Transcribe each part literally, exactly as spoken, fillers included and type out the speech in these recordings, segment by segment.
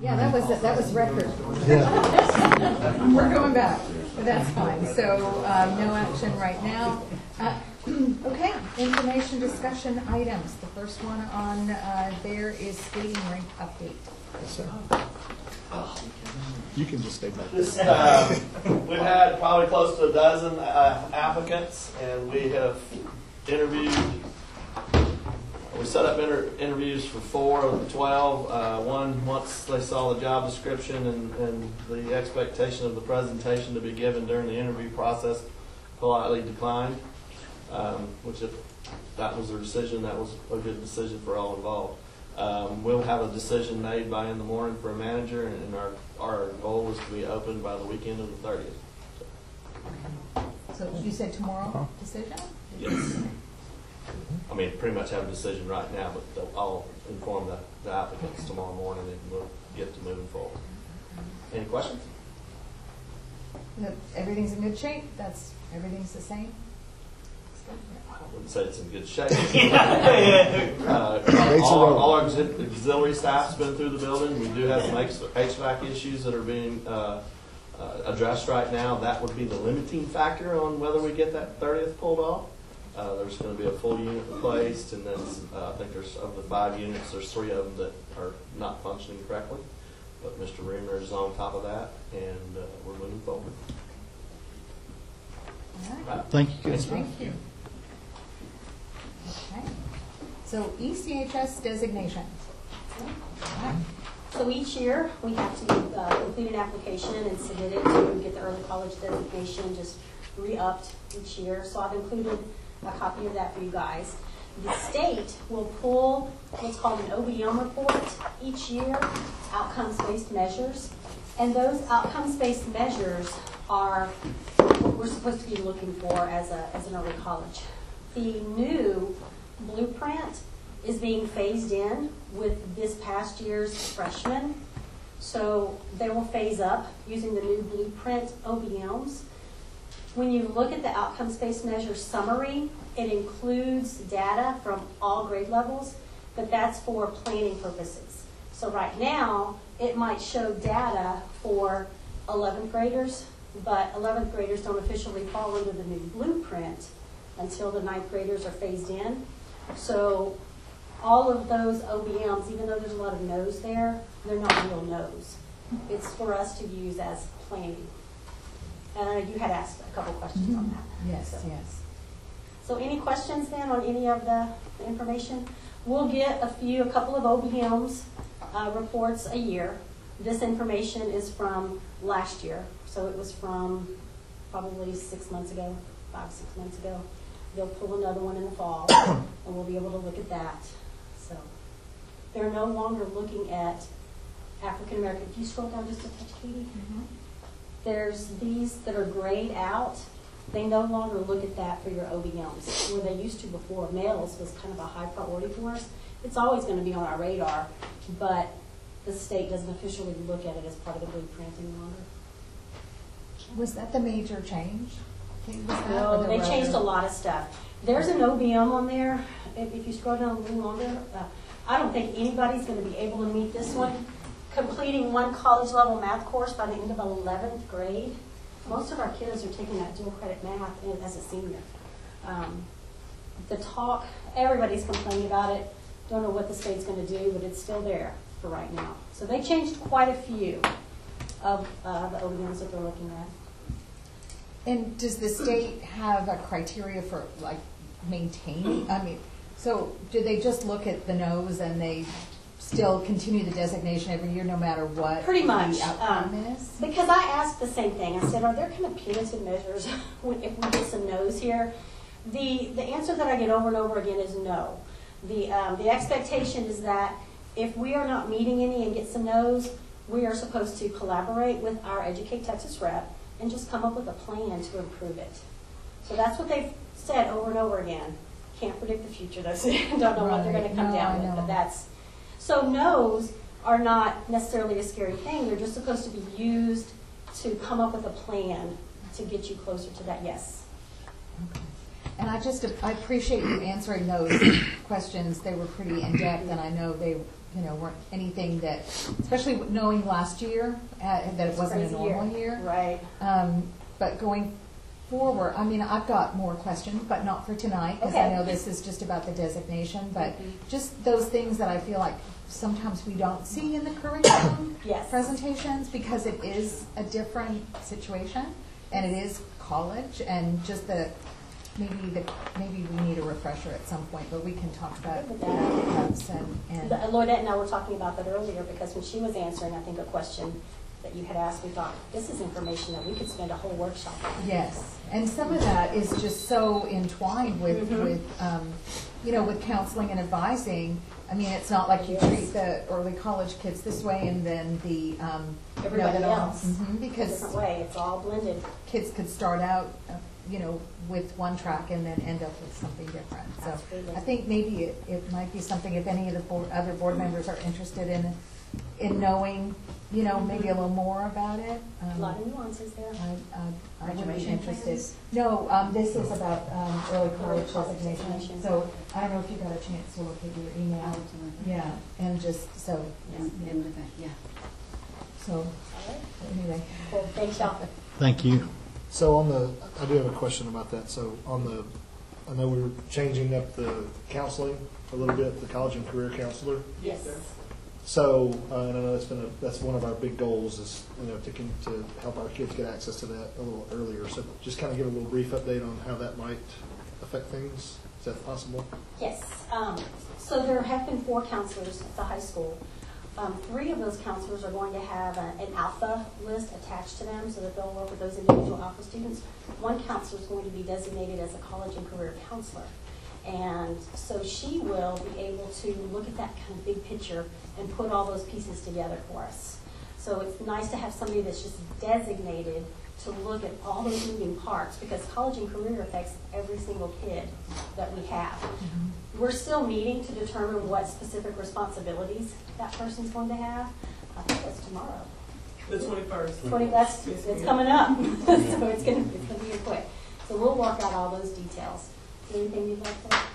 Yeah, that was, that was record. Yeah. We're going back, but that's fine. So, um, no action right now. Uh, okay, information discussion items. The first one on uh, there is skating rink update. Yes, sir. You can just stay back This, there. uh, we've had probably close to a dozen uh, applicants, and we have interviewed. We set up inter interviews for four of the twelve. Uh, one, once they saw the job description and, and the expectation of the presentation to be given during the interview process, politely declined. Um, which, if that was their decision, that was a good decision for all involved. Um, we'll have a decision made by in the morning for a manager, and our our goal is to be open by the weekend of the thirtieth. So you said tomorrow Uh-huh. decision? Yes. I mean, pretty much have a decision right now, but they'll, I'll inform the, the applicants tomorrow morning, and we'll get to moving forward. Any questions? That everything's in good shape? That's, everything's the same? I wouldn't say it's in good shape. uh, all, our, all our auxil- auxiliary staff's been through the building. We do have some H V A C issues that are being uh, uh, addressed right now. That would be the limiting factor on whether we get that thirtieth pulled off. Uh, there's going to be a full unit replaced, and then uh, I think there's of the five units, there's three of them that are not functioning correctly. But Mister Reamer is on top of that, and uh, we're moving forward. All right. Thank you. Good. Thank you. Okay. So E C H S designation. All right. So each year, we have to uh, complete an application and submit it to get the early college designation, just re-upped each year. So I've included a copy of that for you guys. The state will pull what's called an O B M report each year, outcomes-based measures. And those outcomes-based measures are what we're supposed to be looking for as, a, as an early college. The new blueprint is being phased in with this past year's freshmen. So they will phase up using the new blueprint O B Ms. When you look at the outcomes-based measure summary, it includes data from all grade levels, but that's for planning purposes. So right now, it might show data for eleventh graders, but eleventh graders don't officially fall under the new blueprint until the ninth graders are phased in. So all of those O B Ms, even though there's a lot of no's there, they're not real no's. It's for us to use as planning. And I know you had asked a couple questions mm-hmm. on that. Yes, so. yes. So any questions then on any of the, the information? We'll get a few, a couple of O B Ms uh, reports a year. This information is from last year. So it was from probably six months ago, five, six months ago. They'll pull another one in the fall, and we'll be able to look at that. So they're no longer looking at African American. Can you scroll down just a touch, Katie? Mm-hmm. There's these that are grayed out. They no longer look at that for your O B Ms, where they used to before. Males was kind of a high priority for us. It's always going to be on our radar, but the state doesn't officially look at it as part of the blueprint any longer. Was that the major change? Was that, No, they changed a lot of stuff. There's an O B M on there. If, if you scroll down a little longer, uh, I don't think anybody's going to be able to meet this one. Completing one college-level math course by the end of eleventh grade. Most of our kids are taking that dual credit math as a senior. Um, the talk, everybody's complaining about it. Don't know what the state's going to do, but it's still there for right now. So they changed quite a few of uh, the O B Ms that they're looking at. And does the state have a criteria for like maintaining? I mean, so do they just look at the nose and they still continue the designation every year, no matter what Pretty much. the outcome Um, is? because I asked the same thing. I said, are there kind of punitive measures when, if we get some no's here? The, the answer that I get over and over again is no. The, um, the expectation is that if we are not meeting any and get some no's, we are supposed to collaborate with our Educate Texas rep and just come up with a plan to improve it. So that's what they've said over and over again. Can't predict the future, though, so don't know right. what they're going to come no, down with, but that's... So no's are not necessarily a scary thing. They're just supposed to be used to come up with a plan to get you closer to that yes. Okay. And I just I appreciate you answering those questions. They were pretty in depth, and I know they you know, weren't anything that, especially knowing last year, uh, that it wasn't a Crazy normal year. Right. Um, but going forward, I mean, I've got more questions, but not for tonight, because I Okay. know this is just about the designation, but Mhm. just those things that I feel like sometimes we don't see in the curriculum Yes. presentations, because it is a different situation, and it is college, and just the, maybe the, maybe we need a refresher at some point, but we can talk about Good with that, that. perhaps, and, and. The- Lloydette and I were talking about that earlier, because when she was answering, I think, a question that you had asked, we thought, this is information that we could spend a whole workshop on. Yes, and some of that is just so entwined with, Mhm. with, um, you know, with counseling and advising. I mean, it's not like you Yes. treat the early college kids this way and then the, um. you know, Everybody that all- else. Mhm, A because different way, it's all blended. kids could start out, uh, you know, with one track and then end up with something different. So Absolutely. I think maybe it, it might be something, if any of the board, other board members are interested in, in knowing, you know, maybe a little more about it. A um, lot of nuances there. I, I, I would be Graduation interested. plans? No, um, this is about, um, early college college designation, designation. so I don't know if you got a chance to look at your email. Yeah, and just, so, And, and with that, yeah. so, All right. anyway. Well, thanks, y'all. Thank you. So on the, I do have a question about that. So on the, I know we're changing up the counseling a little bit, the college and career counselor. Yes. So, uh, and I know that's been a, that's one of our big goals is, you know, to, con- to help our kids get access to that a little earlier. So just kind of give a little brief update on how that might affect things. Is that possible? Yes. Um, so there have been four counselors at the high school. Um, three of those counselors are going to have a, an alpha list attached to them so that they'll work with those individual alpha students. One counselor is going to be designated as a college and career counselor. And so she will be able to look at that kind of big picture and put all those pieces together for us. So it's nice to have somebody that's just designated to look at all those moving parts, because college and career affects every single kid that we have. We're still meeting to determine what specific responsibilities that person's going to have. I think that's tomorrow. The twenty-first. Twenty, that's, Yes, it's ma'am. coming up, so it's gonna, it's gonna be here quick. So we'll work out all those details. Is there anything you'd like to,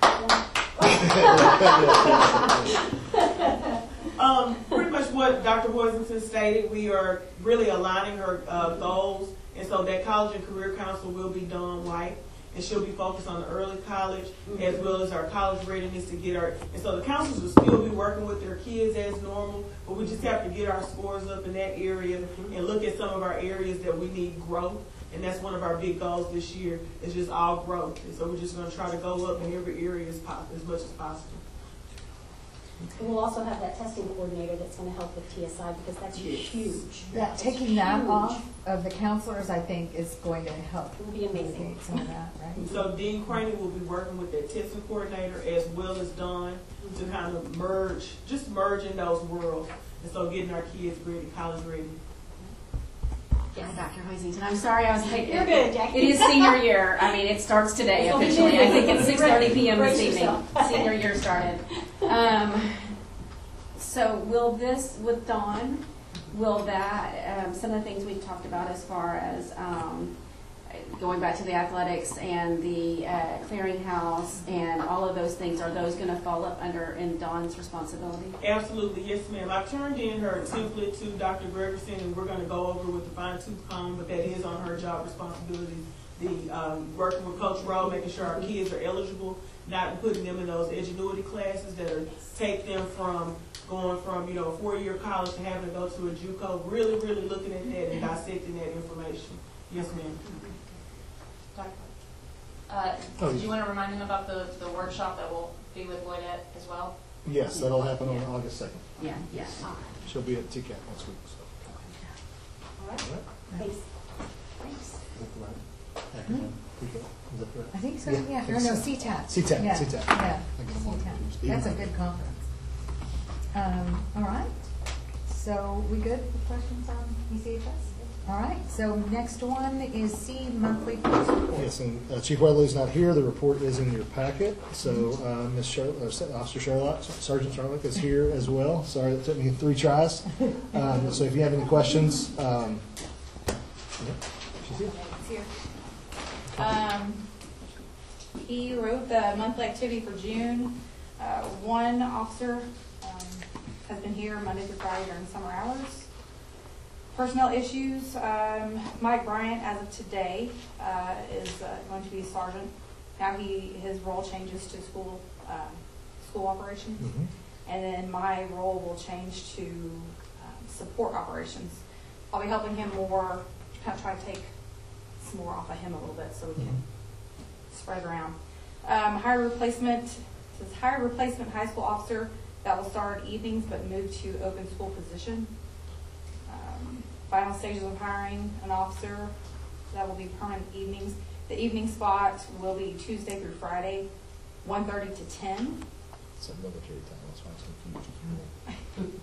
yeah? Um, pretty much what Doctor Hoisington stated, we are really aligning her uh, goals, and so that college and career counsel will be Dawn White, and she'll be focused on the early college as well as our college readiness to get our, and so the counselors will still be working with their kids as normal, but we just have to get our scores up in that area and look at some of our areas that we need growth. And that's one of our big goals this year, is just all growth. And so we're just going to try to go up in every area as, po- as much as possible. And we'll also have that testing coordinator that's gonna help with T S I, because that's huge. That, It's taking that huge. off of the counselors, I think, is going to help. It will be amazing. mitigate some of that, right? So Dean Craney will be working with that testing coordinator as well as Dawn to kind of merge, just merge in those worlds. And so getting our kids ready, college ready. Yeah, Doctor Hoisington, I'm sorry, I was like. You're good, Jackie. It is senior year. I mean, it starts today It's gonna be officially. I think it's busy. six thirty p m this Brace evening. yourself. Senior year started. Um, so will this, with Dawn, will that, um, some of the things we've talked about as far as, um, going back to the athletics and the uh, clearinghouse and all of those things, are those going to fall up under in Dawn's responsibility? Absolutely, yes, ma'am. I turned in her template to Doctor Gregerson, and we're going to go over with the fine tooth comb, but that is on her job responsibility. The um, working with Coach Rowe, making sure our kids are eligible, not putting them in those edgenuity classes that are take them from going from you know a four-year college to having to go to a JUCO. Really, really looking at that and dissecting that information. Yes, ma'am. Uh, Oh, Did you want to remind them about the, the workshop that will be with Lloydette as well? Yes, that'll happen on August second. Yeah, yeah. She'll be at T C A T next week, so. All right, All right. thanks. Thanks. Is that the right acronym? Is that correct? I think so, Yeah, yeah, I think or no, so. C TAT. C TAT, Yeah, C TAT. Yeah, I get them all C TAT. confused. That's a Even- good conference. Um, all right, so we good with questions on E C H S? All right, so next one is C monthly post report. Yes, and uh, Chief Weatherly's not here. The report is in your packet. So uh, Miss Char- uh, Officer Sherlock, Sergeant Sherlock is here as well. Sorry, it took me three tries. Um, so if you have any questions, um, yeah, she's here. It's here. Um, he wrote the monthly activity for June. Uh, one officer um, has been here Monday through Friday during summer hours. Personnel issues, um, Mike Bryant, as of today, uh, is uh, going to be a sergeant. Now he, his role changes to school, um, school operations. Mhm. And then my role will change to um, support operations. I'll be helping him more, kind of try to take some more off of him a little bit so we can spread it around. Um, hire replacement, says hire replacement high school officer that will start evenings but move to open school position. Um, final stages of hiring an officer that will be permanent evenings. The evening spot will be Tuesday through Friday, one thirty to ten. It's a military time, that's why it's confusing.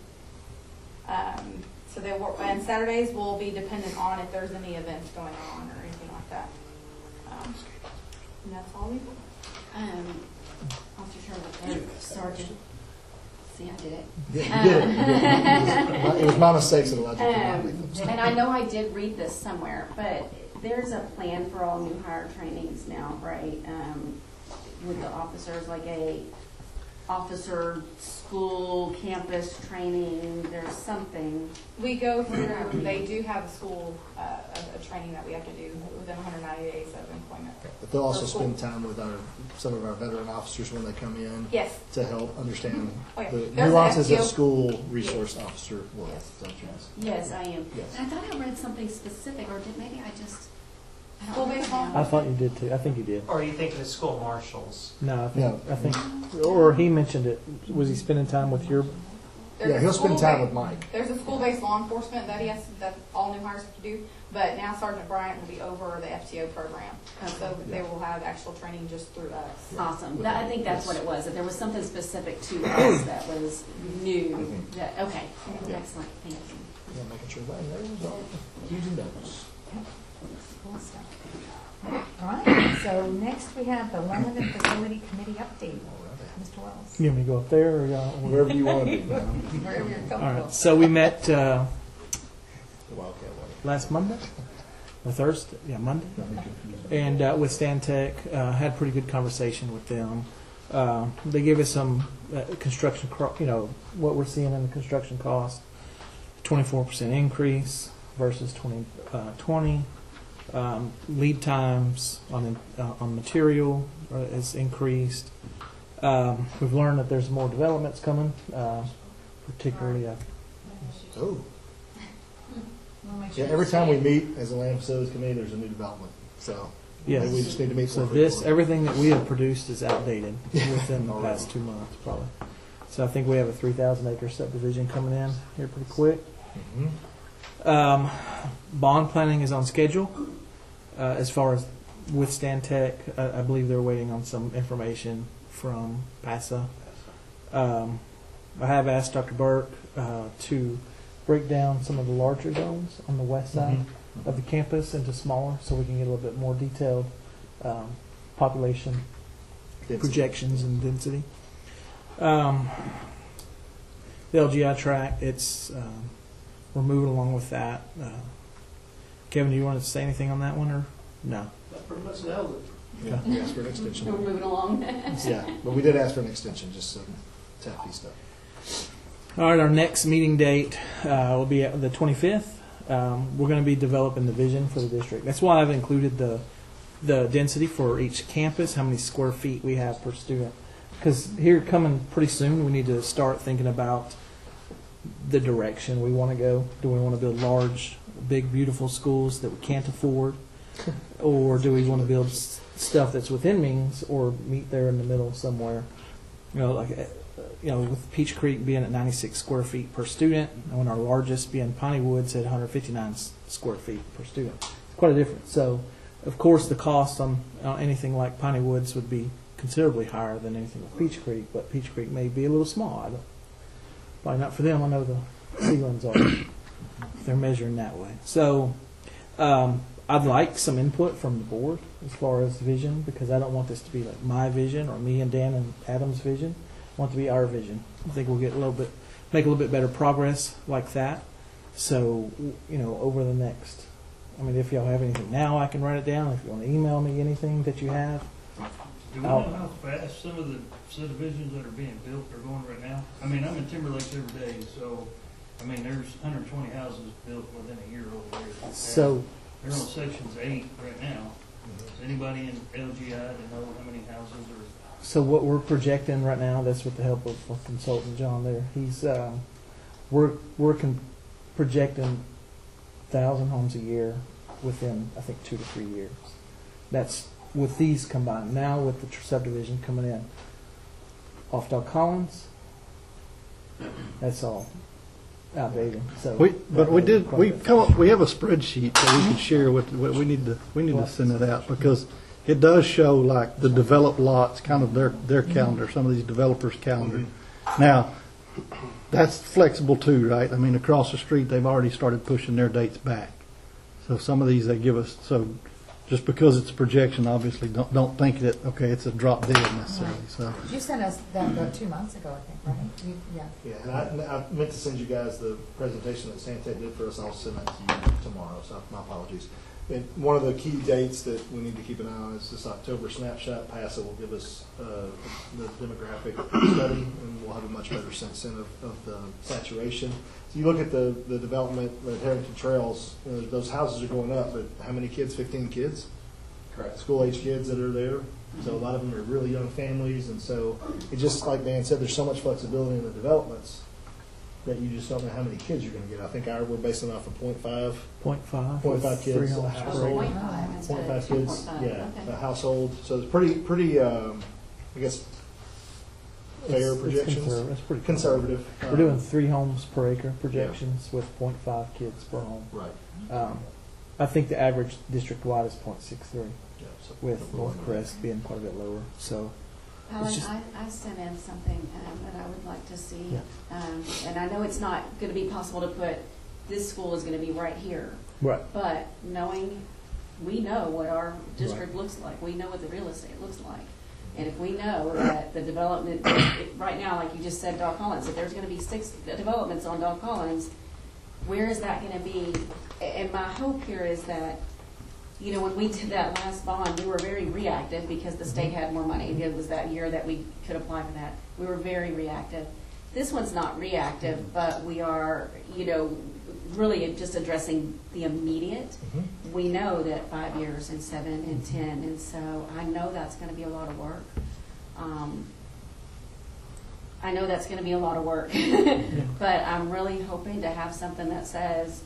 Um, so they work, and Saturdays will be dependent on if there's any events going on or anything like that. Um, and that's all we have. Um, Officer Sherlock, or Sergeant. See, I did it. Yeah, you did it. You did it. It was my mistake that allowed you to Um, make them. and I know I did read this somewhere, but there's a plan for all new hire trainings now, right? Um, with the officers, like a officer school campus training. There's something. We go through, they do have a school, uh, a, a training that we have to do within one hundred ninety days of employment. But they'll also For school. spend time with our, some of our veteran officers when they come in. Yes. To help understand Oh, yeah. the There's nuances an of F T O. school resource officer work. Yes. Don't you ask? Yes, I am. Yes. And I thought I read something specific, or did maybe I just. I don't School-based know law? now. I thought you did too. I think you did. Or are you thinking of school marshals? No, I think, No. I think, or he mentioned it. Was he spending time with your? There's Yeah, a he'll spend time school-ba- with Mike. There's a school-based law enforcement that he has, that all new hires have to do, but now Sergeant Bryant will be over the F T O program. So they will have actual training just through us. Awesome. That, I think that's what it was. That there was something specific to us that was new. Mhm. That, okay. Yeah. Excellent. Thank you. Yeah, making sure that knows all the huge notes. Cool stuff. All right, so next we have the Lebanon Facility Committee update. Mister Wells, You want me to go up there or y'all? Wherever you want to be. man. wherever you're All comfortable. right. So we met uh, The Wildcat way. last Monday, or Thursday. Yeah, Monday. Not be confused. And uh, with Stantec, uh, had a pretty good conversation with them. Uh, they gave us some uh, construction, cro- you know, what we're seeing in the construction cost, twenty-four percent increase versus twenty twenty. Um, lead times on uh, on material uh, is increased. Um, we've learned that there's more developments coming, uh, particularly. Uh, Oh, We'll make yeah, sure every to time we say meet as a land facilities committee, there's a new development. So yes. maybe we just need to meet. So for this, it. everything that we have produced is outdated within the Already. past two months, probably. So I think we have a three thousand acre subdivision coming in here pretty quick. Mhm. Um, bond planning is on schedule. Uh, as far as with Stantec, I, I believe they're waiting on some information from PASA. Um, I have asked Doctor Burke uh, to break down some of the larger zones on the west side Mhm. of the campus into smaller, so we can get a little bit more detailed um, population Density. projections and density. Um, the L G I track, it's um, we're moving along with that. Uh, Kevin, do you want to say anything on that one, or no? That pretty much nailed it. Yeah, we asked for an We're extension. moving along. Yeah, but we did ask for an extension, just some taffy stuff. All right, our next meeting date uh, will be the twenty-fifth. Um, we're going to be developing the vision for the district. That's why I've included the the density for each campus, how many square feet we have per student. Because here coming pretty soon, we need to start thinking about the direction we want to go. Do we want to build large, big, beautiful schools that we can't afford? Or do we want to build s- stuff that's within means or meet there in the middle somewhere? You know, like, uh, you know, with Peach Creek being at ninety-six square feet per student, and our largest being Piney Woods at one hundred fifty-nine s- square feet per student. Quite a difference. So, of course, the cost on uh, anything like Piney Woods would be considerably higher than anything with Peach Creek, but Peach Creek may be a little small. I don't, probably not for them. I know the ceilings are. If they're measuring that way. So, um, I'd like some input from the board as far as vision, because I don't want this to be like my vision or me and Dan and Adam's vision. I want it to be our vision. I think we'll get a little bit, make a little bit better progress like that. So, you know, over the next, I mean, if y'all have anything now, I can write it down. If you want to email me anything that you have, Do we know how fast some of the subdivisions that are being built are going right now? I mean, I'm in Timber Lakes every day, so, I mean, there's one hundred twenty houses built within a year over there. So, They're on sections eight right now. Does anybody in L G I to know how many houses are? so what we're projecting right now, that's with the help of of consultant John there, he's, um, we're, we're con- projecting thousand homes a year within, I think, two to three years. That's with these combined. Now with the tr- subdivision coming in off Doug Collins, that's all outdated. So We, but we did, we come up, we have a spreadsheet that we can share with, with- we need to, we need to send it out, because it does show like the developed lots, kind of their, their calendar, some of these developers' calendar. Now, that's flexible too, right? I mean, across the street, they've already started pushing their dates back. So some of these they give us, so just because it's a projection, obviously, don't, don't think that, okay, it's a drop dead necessarily, so. You sent us that about two months ago, I think, right? You- Yeah. Yeah, and I, and I meant to send you guys the presentation that Santec did for us. I'll send that to you tomorrow, so my apologies. And one of the key dates that we need to keep an eye on is this October snapshot pass that will give us uh, the demographic study, and we'll have a much better sense then of, of the saturation. So you look at the, the development at Harrington Trails, you know, those houses are going up, but how many kids? fifteen kids? Correct. School-age kids that are there. So a lot of them are really young families, and so it just, like Dan said, there's so much flexibility in the developments that you just don't know how many kids you're going to get. I think our, we're basing it off of point five. point five. Point five kids. Three a homes household. per acre. Point five instead Point of five two kids, point five. yeah, Okay. a household. So it's pretty, pretty, um, I guess, fair It's- it's projections. conserv- It's pretty Conservative. We're um, doing three homes per acre projections with point five kids per home. Right. Um, I think the average district-wide is point six three, Yeah, so with North Crest being quite a bit lower. So, Alan, just- I, I sent in something um, that I would like to see. Yeah. Um, and I know it's not going to be possible to put, this school is going to be right here. right. But knowing, we know what our district looks like. We know what the real estate looks like. And if we know that the development, it- right now, like you just said, Doc Collins, if there's going to be six developments on Doc Collins, where is that going to be? And my hope here is that, you know, when we did that last bond, we were very reactive because the state had more money. It was that year that we could apply for that. We were very reactive. This one's not reactive, but we are, you know, really just addressing the immediate. Mhm. We know that five years and seven and ten, and so I know that's going to be a lot of work. Um, I know that's going to be a lot of work, but I'm really hoping to have something that says,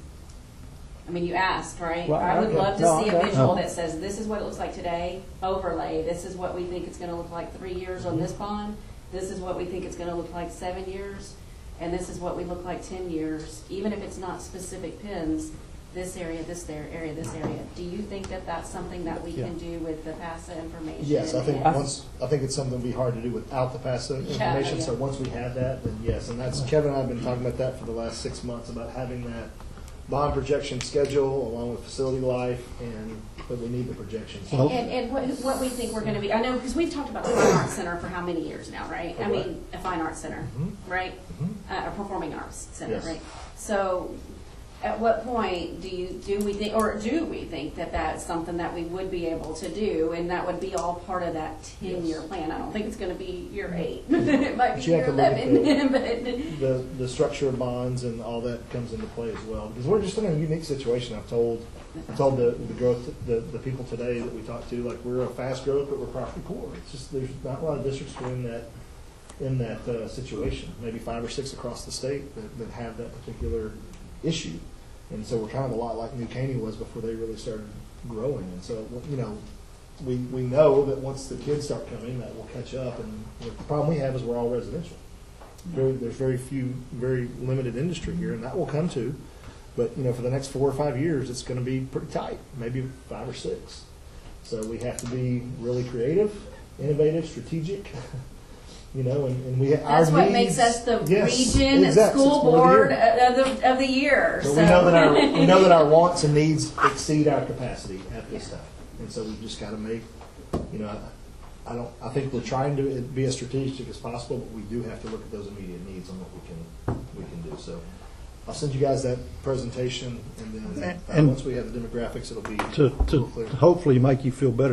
I mean, you asked, right? Well, I would okay. love to No, see a okay. visual that says, this is what it looks like today, overlay, this is what we think it's going to look like three years on this bond, this is what we think it's going to look like seven years, and this is what we look like ten years, even if it's not specific pins, this area, this there, area, this area. Do you think that that's something that we Yeah. can do with the PASA information? Yes, I think and- once, I think it's something that'd be hard to do without the passive Yeah, information, so yeah. once we have that, then yes, and that's, Kevin and I have been talking about that for the last six months, about having that bond projection schedule along with facility life, and, but we need the projections. And, and, and what, what we think we're gonna be, I know, because we've talked about the Fine Arts Center for how many years now, right? I A what? mean, a Fine Arts Center, Mhm. right? Mhm. Uh, a Performing Arts Center, Yes. right? So, at what point do you, do we think, or do we think that that's something that we would be able to do, and that would be all part of that ten-year Yes. plan? I don't think it's gonna be year eight, it might be But you have year to look at eleven, but. The, the structure of bonds and all that comes into play as well, because we're just in a unique situation. I've told, I told the, the growth, the, the people today that we talked to, like, we're a fast growth, but we're property poor. It's just, there's not a lot of districts who are in that, in that, uh, situation, maybe five or six across the state that, that have that particular issue. And so we're kind of a lot like New Caney was before they really started growing. And so, you know, we, we know that once the kids start coming, that will catch up. And the problem we have is we're all residential. Very, there's very few, very limited industry here, and that will come too. But, you know, for the next four or five years, it's going to be pretty tight, maybe five or six. So we have to be really creative, innovative, strategic. You know, and, and we our That's what needs- makes us the Yes, region exactly. school It's more board here. of the, of the year. But So we know that our we know that our wants and needs exceed our capacity at this time, and so we've just got to make, you know, I, I don't. I think we're trying to be as strategic as possible, but we do have to look at those immediate needs on what we can we can do. So I'll send you guys that presentation, and then uh, And- once we have the demographics, it'll be To, a little to clearer. hopefully make you feel better,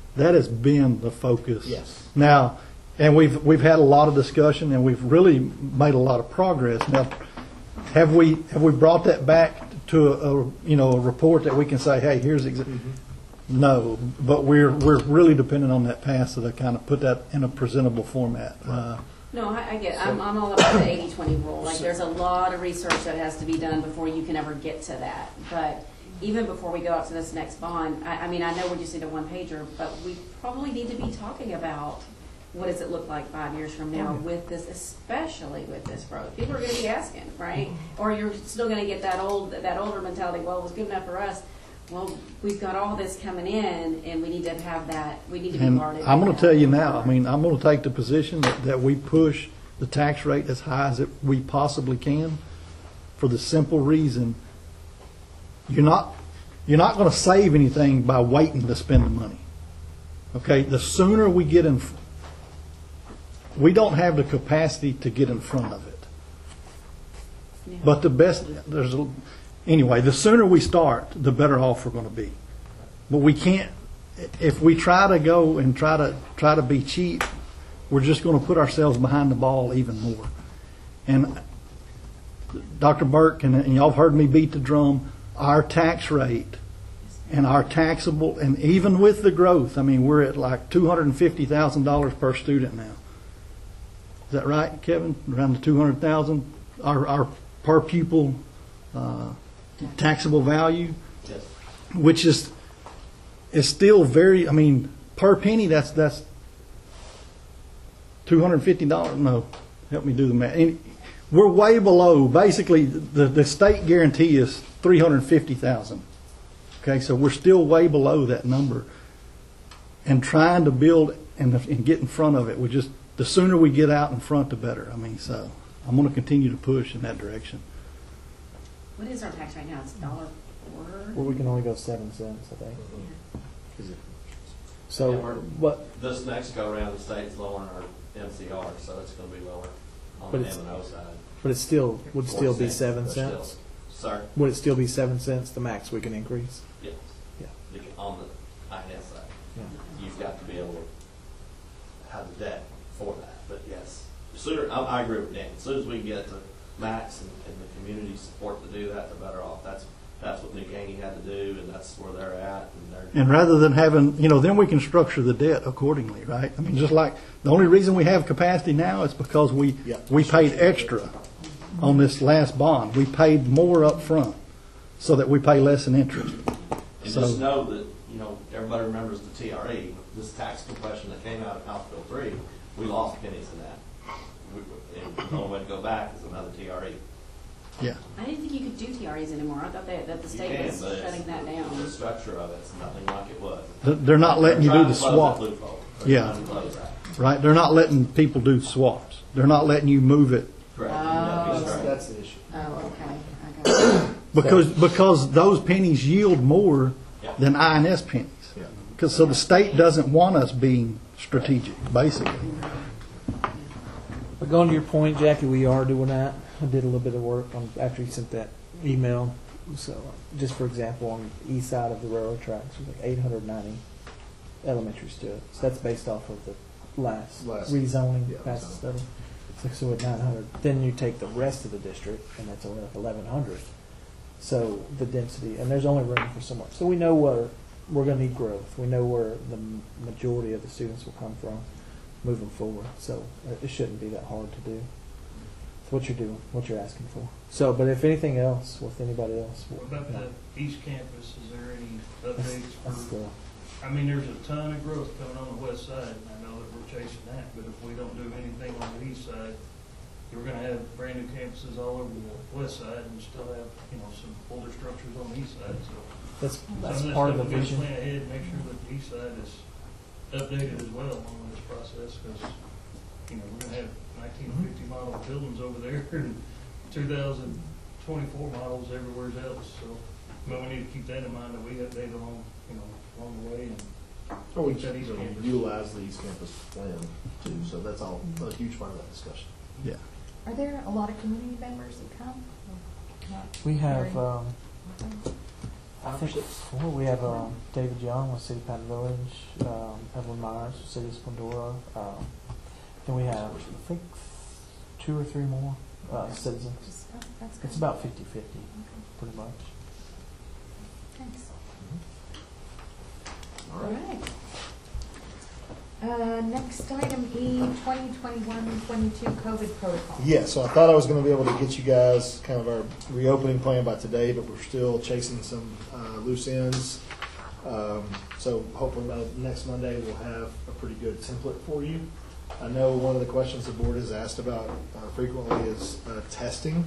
That has been the focus. Yes. Now, and we've, we've had a lot of discussion, and we've really made a lot of progress. Now, have we, have we brought that back to a, a, you know, a report that we can say, hey, here's exa-? No, but we're, we're really dependent on that pass to kind of put that in a presentable format. Uh, No, I, I get, I'm, I'm all about the eighty twenty rule. Like, there's a lot of research that has to be done before you can ever get to that. But even before we go out to this next bond, I, I mean, I know we just need a one pager, but we probably need to be talking about what does it look like five years from now with this, especially with this growth. People are going to be asking, right? Or you're still going to get that old, that older mentality. Well, it was good enough for us. Well, we've got all this coming in, and we need to have that. We need to be And guarded. I'm going to tell you now, I mean, I'm going to take the position that, that we push the tax rate as high as it, we possibly can, for the simple reason, you're not, you're not going to save anything by waiting to spend the money. Okay, the sooner we get in, we don't have the capacity to get in front of it. Yeah. But the best, there's a, anyway, the sooner we start, the better off we're going to be. But we can't, if we try to go and try to try to be cheap, we're just going to put ourselves behind the ball even more. And Doctor Burke, and, and y'all have heard me beat the drum, our tax rate and our taxable, and even with the growth, I mean, we're at like two hundred fifty thousand dollars per student now. Is that right, Kevin? Around the two hundred thousand dollars, our, our per pupil uh, taxable value, Yes. which is is still very, I mean, per penny, that's that's two hundred fifty dollars. No, help me do the math. And we're way below. Basically, the, the state guarantee is three hundred fifty thousand dollars. Okay, so we're still way below that number. And trying to build and, and get in front of it, we just, the sooner we get out in front, the better. I mean, so I'm going to continue to push in that direction. What is our tax right now? It's a dollar four? Well, we can only go seven cents, I think. Yeah, So, we're- but, This next go around, the state's lowering our M C R, so it's going to be lower on But the it's- M and O side. but it still, would still be seven But still- cents? Sorry? Would it still be seven cents, the max we can increase? Yes. Yeah. You can- On the I S side. Yeah. You've got to be able to have the debt for that, but yes. Sooner, I, I agree with Dan, as soon as we can get to max and, and the community support to do that, the better off. That's, that's what New Caney had to do, and that's where they're at, and they're. And rather than having, you know, then we can structure the debt accordingly, right? I mean, just like, the only reason we have capacity now is because we, Yeah. we paid extra on this last bond. We paid more up front so that we pay less in interest. And So- just know that, you know, everybody remembers the T R E, this tax compression that came out of House Bill three, we lost pennies in that. We- And the only way to go back is another T R E. Yeah. I didn't think you could do T R Es anymore. I thought that, that the You state can, was but shutting that it's, down. the structure of it's nothing like it was. Th- They're not letting you They're do trying the to close swap, that loophole. They're Yeah. trying to close that. right? They're not letting people do swaps. They're not letting you move it Correct. You gotta be Oh. straight. That's the issue. Oh, okay. I got it. because, because those pennies yield more Yeah. than I N S pennies. Yeah. Because, so the state doesn't want us being strategic, basically. But going to your point, Jackie, we are doing that. I did a little bit of work on, after you sent that email. So, just for example, on the east side of the railroad tracks, there's like eight hundred ninety elementary students. So that's based off of the last, Last- rezoning yeah, past rezoning. study. So, so at nine hundred. Then you take the rest of the district, and that's only like eleven hundred. So the density, and there's only room for so much. So we know where we're going to need growth. We know where the m- majority of the students will come from moving forward. So uh, it shouldn't be that hard to do. It's what you're doing, what you're asking for. So, but if anything else with anybody else, What about no. the East Campus? Is there any That's, updates that's for? the, I mean, there's a ton of growth coming on the west side, and I know that we're chasing that, but if we don't do anything on the east side, we're gonna have brand new campuses all over the west side and still have, you know, some older structures on the east side, so. that's some that's this part of the stuff we gotta vision. Plan ahead, make sure that the east side is updated as well on this process, because, you know, we're gonna have nineteen fifty model buildings over there and two thousand twenty-four models everywhere else, so, but we need to keep that in mind, that we update along, you know, along the way, and Or we Keep that East you know, Campus. utilize the East Campus plan too, so that's all a huge part of that discussion. Yeah. Are there a lot of community members that come? Not We have very- um, I think it's four. We have um, David Young with City Patton Village, um, Evelyn Myers with City of Splendora. Um, then we have, I think, two or three more uh, citizens. Just- oh, that's good. It's about fifty-fifty, pretty much. Thanks. All right. Uh, next item E, twenty twenty-one twenty-two COVID protocol. Yeah, so I thought I was going to be able to get you guys kind of our reopening plan by today, but we're still chasing some uh, loose ends. Um, so hopefully by next Monday we'll have a pretty good template for you. I know one of the questions the board has asked about uh, frequently is uh, testing.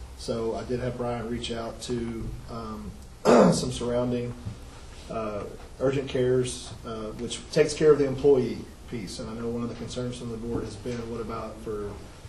So I did have Brian reach out to um, some surrounding uh, urgent cares, uh, which takes care of the employee piece. And I know one of the concerns from the board has been, what about for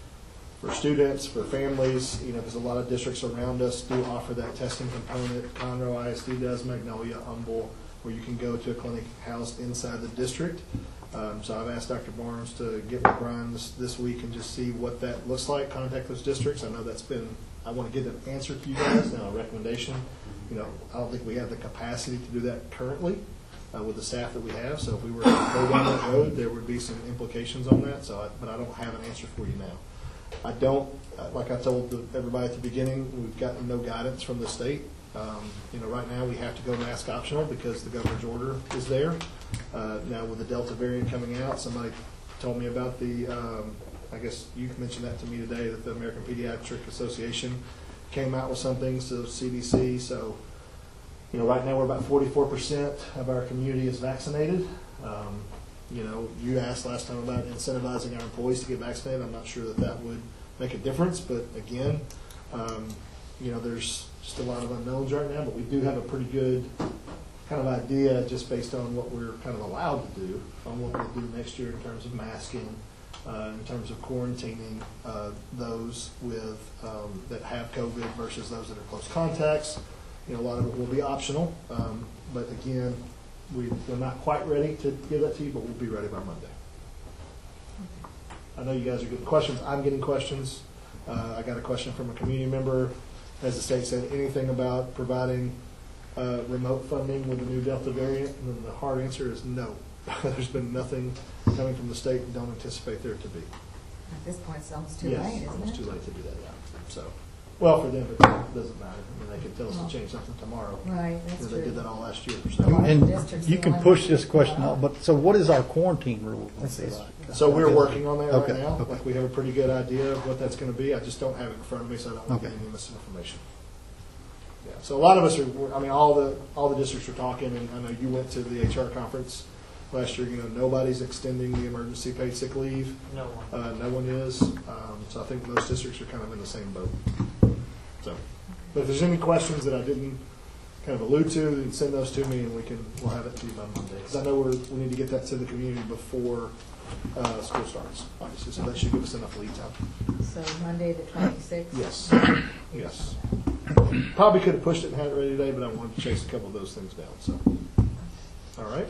for students, for families? You know, because a lot of districts around us do offer that testing component. Conroe I S D does, Magnolia, Humble, where you can go to a clinic housed inside the district. Um, so I've asked Doctor Barnes to get with Brian this, this week and just see what that looks like, contact those districts. I know that's been, I want to get an answer to you guys, now a recommendation. You know, I don't think we have the capacity to do that currently uh, with the staff that we have. So if we were to go down that road, there would be some implications on that. So, I, but I don't have an answer for you now. I don't, uh, like I told the, everybody at the beginning, we've gotten no guidance from the state. Um, you know, right now we have to go mask optional because the governor's order is there. Uh, now with the Delta variant coming out, somebody told me about the, um, I guess you mentioned that to me today, that the American Pediatric Association came out with some things to C D C. So, you know, right now we're about forty-four percent of our community is vaccinated. Um, you know, you asked last time about incentivizing our employees to get vaccinated. I'm not sure that that would make a difference, but again, um, you know, there's just a lot of unknowns right now, but we do have a pretty good kind of idea just based on what we're kind of allowed to do on what we'll do next year in terms of masking, uh, in terms of quarantining uh, those with um, that have COVID versus those that are close contacts. You know, a lot of it will be optional, um, but again, we, we're not quite ready to give that to you, but we'll be ready by Monday. I know you guys are getting questions. I'm getting questions. Uh, I got a question from a community member. Has the state said anything about providing uh, remote funding with the new Delta variant? And then the hard answer is no. There's been nothing coming from the state and don't anticipate there to be. At this point, it's almost too yes, late, isn't almost it? too late to do that, yeah. So, well, for them, it doesn't matter. I mean, they could tell us Well, to change something tomorrow. Right, that's You know, true. They did that all last year. A So, lot of And districts you don't can want push to this go question out. out, but, so what is our quarantine rule? Let's see. so we're working on that right Okay, now. okay. Like, we have a pretty good idea of what that's going to be. I just don't have it in front of me, so I don't want to Okay. give any misinformation. Yeah. So a lot of us are, we're- I mean, all the all the districts are talking, and I know you went to the H R conference last year. You know, nobody's extending the emergency paid sick leave. No one. Uh, no one is. Um, so I think most districts are kind of in the same boat. So, but if there's any questions that I didn't kind of allude to, then send those to me, and we can we'll have it to you by Monday. Because I know we're, we need to get that to the community before uh, school starts, obviously. So that should give us enough lead time. So Monday, the twenty-sixth? Yes. Yes. Probably could have pushed it and had it ready today, but I wanted to chase a couple of those things down. So, all right.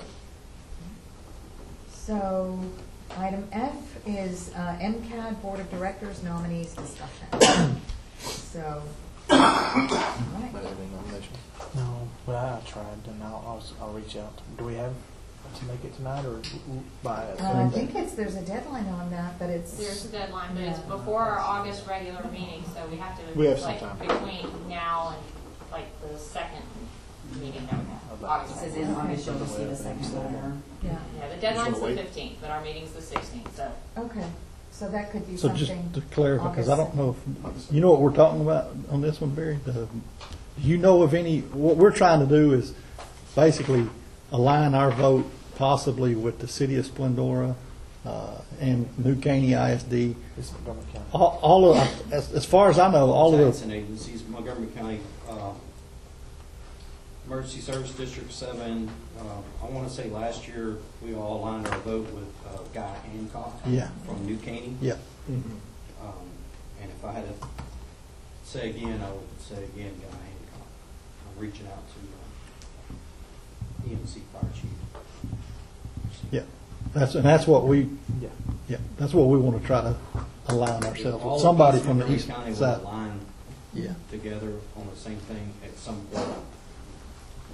So, item F is uh, M C A D Board of Directors nominees discussion. So, all right. Might have any nomination. No, but I tried, and I'll, I'll, I'll reach out. Do we have to make it tonight or by a Uh, I certain think date? it's, there's a deadline on that, but it's. There's a deadline, but it's Yeah. before our August regular meeting, so we have to, We have some like, time. between now and, like, the second meeting that we have. August It says second. in August, you'll receive a second letter. Yeah, Yeah, the deadline's wanna the wait? fifteenth, but our meeting's the sixteenth, so. okay. So that could be So something. just to clarify, because I don't August. know if, you know what we're talking about on this one, Barry? The- Do you know of any, what we're trying to do is basically align our vote possibly with the city of Splendora uh, and New Caney I S D. It's Montgomery County. All, all of, as, as far as I know, all of Giants the, and agencies, Montgomery County, uh, Emergency Service District seven, uh, I want to say last year, we all aligned our vote with uh, Guy Hancock Yeah. from New Caney. yeah. Mm-hmm. Um, and if I had to say again, I would say again, Guy Hancock. I'm reaching out to uh, E M C Fire Chief. Yeah, that's, and that's what we, Yeah. yeah, that's what we want to try to align ourselves All with, of somebody East from the Montgomery east County will side. align Yeah. together on the same thing at some point.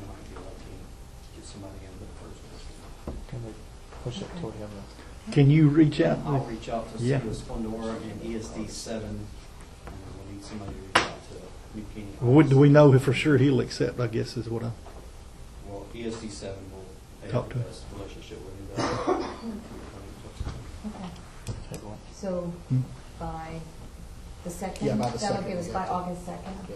somebody in the first. Can they push it toward him? Can you reach out? I'll reach out to Yeah. City of Splendora and E S D seven, and we'll need somebody to reach out to New Caney. What, do we know for sure he'll accept, I guess is what I, Well, E S D seven will, they Talk have to the him. best relationship with him. Okay. So Hmm. by the second? Yeah, by the That'll second, give us by exactly. August second? Yeah.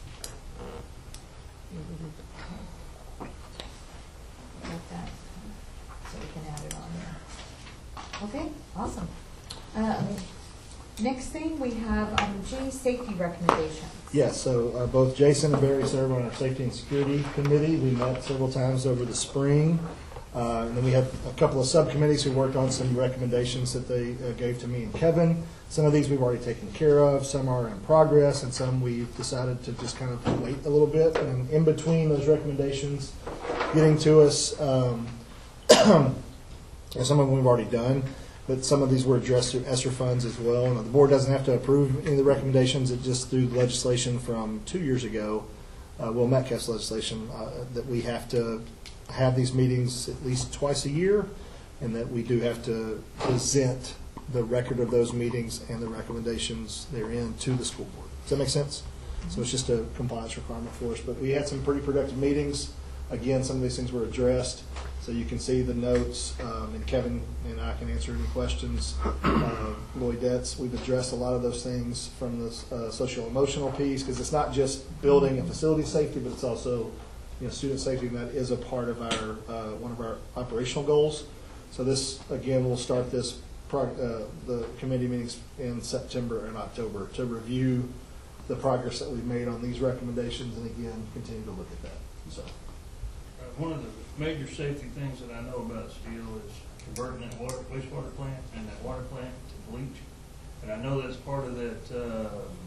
Like that, so we can add it on there. Okay, awesome. Um, Next thing, we have um, G, safety recommendations. Yes, so uh, both Jason and Barry serve on our Safety and Security Committee. We met several times over the spring. Uh, And then we had a couple of subcommittees who worked on some recommendations that they uh, gave to me and Kevin. Some of these we've already taken care of, some are in progress, and some we've decided to just kind of wait a little bit. And in between those recommendations getting to us, um, and some of them we've already done, but some of these were addressed through ESSER funds as well. And the board doesn't have to approve any of the recommendations, it just through legislation from two years ago, uh, well, Metcalf's legislation, uh, that we have to have these meetings at least twice a year, and that we do have to present the record of those meetings and the recommendations therein to the school board. Does that make sense? So it's just a compliance requirement for us. But we had some pretty productive meetings. Again, some of these things were addressed. So you can see the notes, um, and Kevin and I can answer any questions. Uh, Lloydette's, we've addressed a lot of those things from the uh, social emotional piece, because it's not just building and facility safety, but it's also, you know, student safety, and that is a part of our uh, one of our operational goals. So this, again, we'll start this pro uh, the committee meetings in September and October to review the progress that we've made on these recommendations, and again, continue to look at that. So. Uh, One of the major safety things that I know about steel is converting that water, wastewater plant and that water plant to bleach. And I know that's part of that, uh,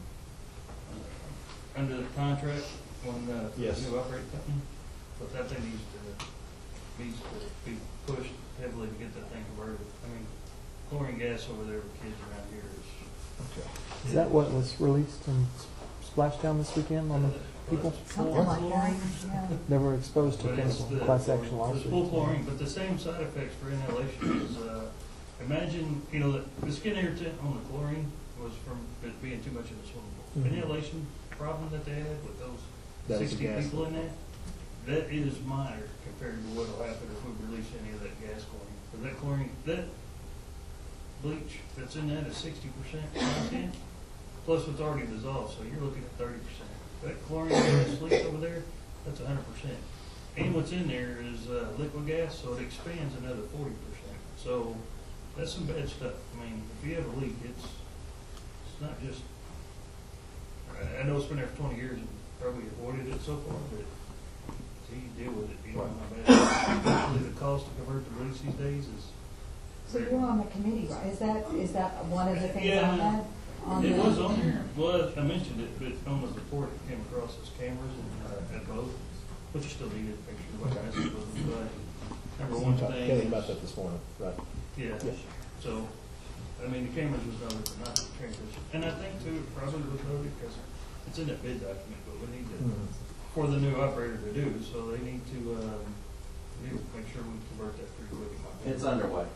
under the contract when the Yes. new operating company. But that thing needs to, needs to be pushed heavily to get that thing converted. I mean, chlorine gas over there with kids around here is. Okay. Is that what was released in Splashdown this weekend on the people? Something like that, yeah. They were exposed to But it's potential the- class action It's lawsuits. full chlorine, but the same side effects for inhalation is, uh, imagine, you know, the, the skin irritant on the chlorine was from it being too much in the swimming pool. Mhm. Inhalation problem that they had with those That is a sixty gas people in leak. there, that is minor compared to what'll happen if we release any of that gas chlorine. Because that chlorine, that bleach that's in that is sixty percent content, plus what's already dissolved, so you're looking at thirty percent. That chlorine gas leak over there, that's a hundred percent. And what's in there is uh, liquid gas, so it expands another forty percent. So that's some bad stuff. I mean, if you have a leak, it's it's not just. I I know it's been there for twenty years and probably avoided it so far, but until you deal with it, you know how bad. Especially the cost to convert the bleach these days is. So you're on the committee, right? Is that, is that one of the things Yeah. on that? On It the- was on there. Well, I mentioned it, but on the report it came across as cameras and uh, at both, which you still needed to make sure what message was. But number one Talked to thing. Kelly is- about that this morning, right? Yeah. Yes. So, I mean, the cameras was noted, but not the transmission. And I think too, it probably was noted because it's in that bid document, but we need to, Mhm. for the new operator to do, so they need to, um, we need to make sure we convert that pretty quick. in my opinion. It's underway.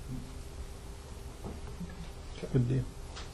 good deal.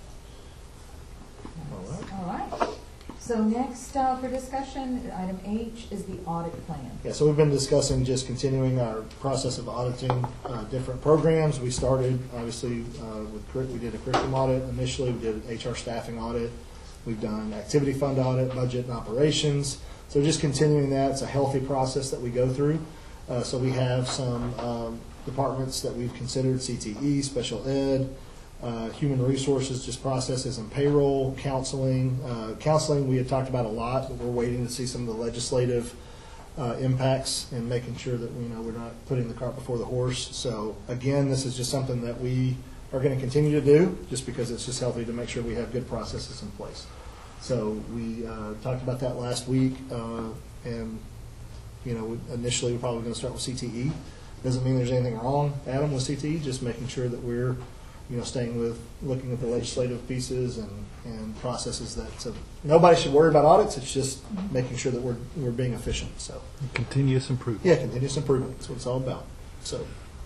All right. All right. So next uh, for discussion, item H is the audit plan. Yeah, so we've been discussing just continuing our process of auditing uh, different programs. We started, obviously, uh, with, curric- we did a curriculum audit initially, we did an H R staffing audit, we've done activity fund audit, budget and operations. So just continuing that, it's a healthy process that we go through. Uh, So we have some um, departments that we've considered, C T E, special ed, uh, human resources, just processes and payroll, counseling. Uh, Counseling, we had talked about a lot, but we're waiting to see some of the legislative uh, impacts and making sure that, you know, we're not putting the cart before the horse. So again, this is just something that we are going to continue to do, just because it's just healthy to make sure we have good processes in place. So we uh, talked about that last week, uh, and, you know, initially we're probably going to start with C T E. Doesn't mean there's anything wrong, Adam, with C T E, just making sure that we're you know, staying with, looking at the legislative pieces and, and processes that, so nobody should worry about audits, it's just making sure that we're, we're being efficient, so. Continuous improvement. Yeah, continuous improvement, that's what it's all about, so.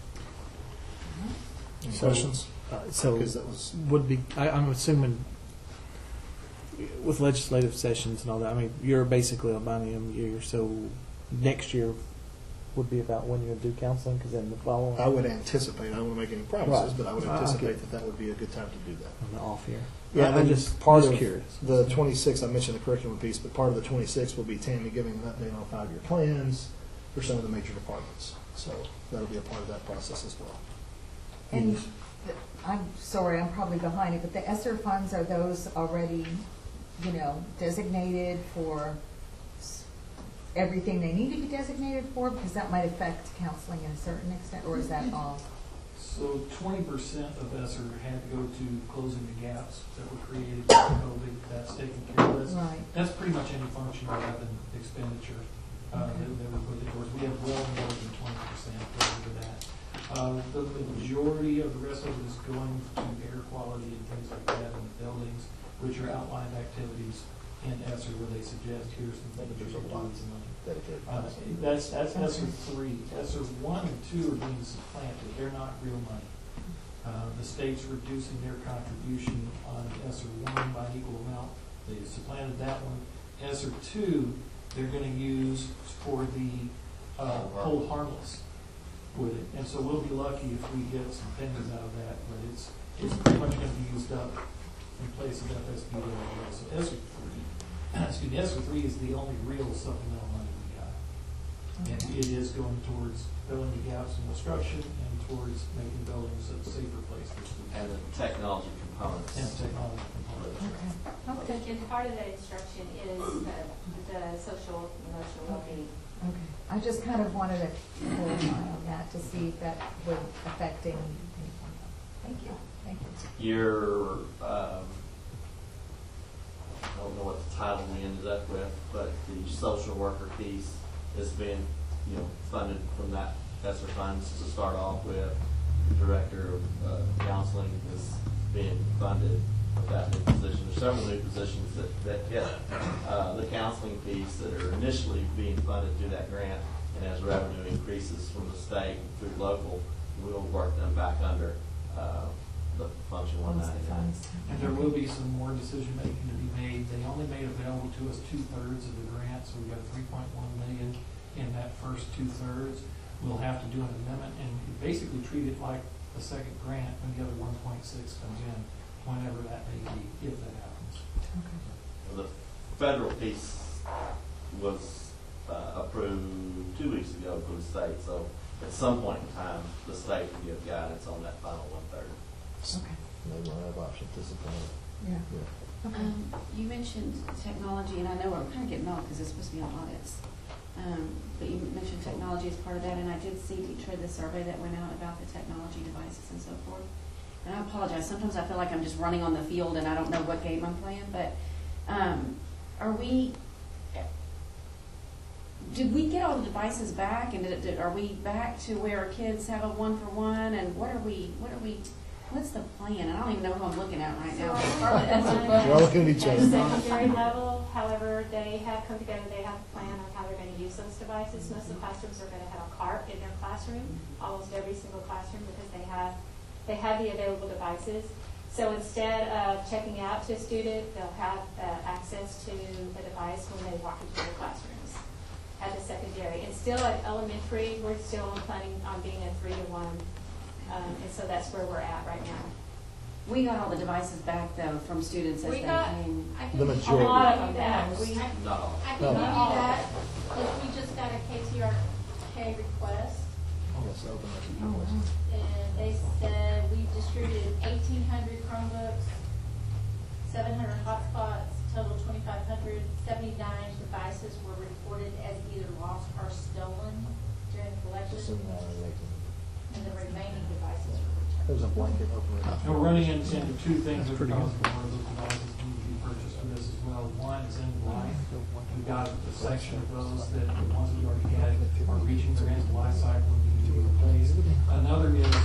Any So- questions? Uh, So, Because that was, would be, I, I'm assuming with legislative sessions and all that, I mean, you're basically a biennium year, so next year would be about when you would do counseling, because then the following. I would anticipate, I don't want to make any promises, Right. but I would I- I anticipate get- that that would be a good time to do that. On the off year. Yeah, I- and I'm then just, part just of curious. the twenty-six, I mentioned the curriculum piece, but part of the twenty-six will be Tammy giving an update on five-year plans for some of the major departments. So that'll be a part of that process as well. And the- I'm sorry, I'm probably behind it, but the ESSER funds, are those already, you know, designated for s- everything they need to be designated for? Because that might affect counseling in a certain extent, or is that all? So twenty percent of ESSER had to go to closing the gaps that were created by COVID. That's taken care of. That's, Right. that's pretty much any function rather than expenditure uh, that, that we put it towards. We have well more than twenty percent over that. Uh, the majority of the rest of it is going to air quality and things like that in the buildings, which are outlined activities in ESSER where they suggest here's some things you should do with some money. Uh, that's that's ESSER three. ESSER one and two are being supplanted. They're not real money. Uh, the state's reducing their contribution on ESSER one by an equal amount. They supplanted that one. ESSER two, they're going to use for the uh, hold harmless with it. And so we'll be lucky if we get some pennies out of that, but it's it's pretty much going to be used up in place of F S B. So ESSER three, excuse me, ESSER three is the only real supplemental money we got. And it is going towards filling the gaps in instruction and towards making buildings a safer place for students. And the technology components. And technology components. Okay. And part of that instruction is the, the social, emotional well-being. Okay. I just kind of wanted to hold an eye on that to see if that would affect any. Thank you, thank you. Your, um, I don't know what the title we ended up with, but the social worker piece is being, you know, funded from that ESSER funds to start off with. The director of uh, counseling is being funded with that new position. There's several new positions that, that hit uh, the counseling piece that are initially being funded through that grant, and as revenue increases from the state through local, we'll work them back under uh, the function one ninety-nine. And there will be some more decision-making to be made. They only made available to us two-thirds of the grant, so we got three point one million in that first two-thirds. We'll have to do an amendment and basically treat it like the second grant when the other one point six comes in, whenever that may be, if that happens. The federal piece was uh, approved two weeks ago from the state, so at some point in time, the state will give guidance on that final one-third. Okay. They will have option to support it. Yeah. Yeah. Okay. Um, you mentioned technology, and I know we're kind of getting off because it's supposed to be on audits. Um, but you mentioned technology as part of that, and I did see, Detroit, the survey that went out about the technology devices and so forth. And I apologize, sometimes I feel like I'm just running on the field and I don't know what game I'm playing, but um, are we, did we get all the devices back, and did it, did, are we back to where our kids have a one-for-one, and what are we, what are we, what's the plan? I don't even know who I'm looking at right So now. part of the We're all looking at each at other. secondary level, however, they have come together, they have a plan on how they're going to use those devices. Most of the classrooms are going to have a cart in their classroom, almost every single classroom, because they have, they have the available devices. So instead of checking out to a student, they'll have uh, access to a device when they walk into their classrooms at the secondary. And still at elementary, we're still planning on being a three to one. Um, and so that's where we're at right now. We got all the devices back, though, from students as We they got- came. I can The give majority. you A lot of them that. have. We- Not all. I can No. give you that, because we just got a K T R K request, Let's open up the Oh, wow. doors. and they said we distributed eighteen hundred Chromebooks, seven hundred hotspots, total twenty-five hundred, seventy-nine devices were reported as either lost or stolen during Just collection, so you know, they can- and the remaining devices were returned. There's a blanket opener. And we're running into into two things that That's are pretty causing more of those devices need to be purchased for this as well. One is end of life. We've got a section of those that, the ones we already had, are reaching their end of life cycle and need to be replaced. Another is, uh,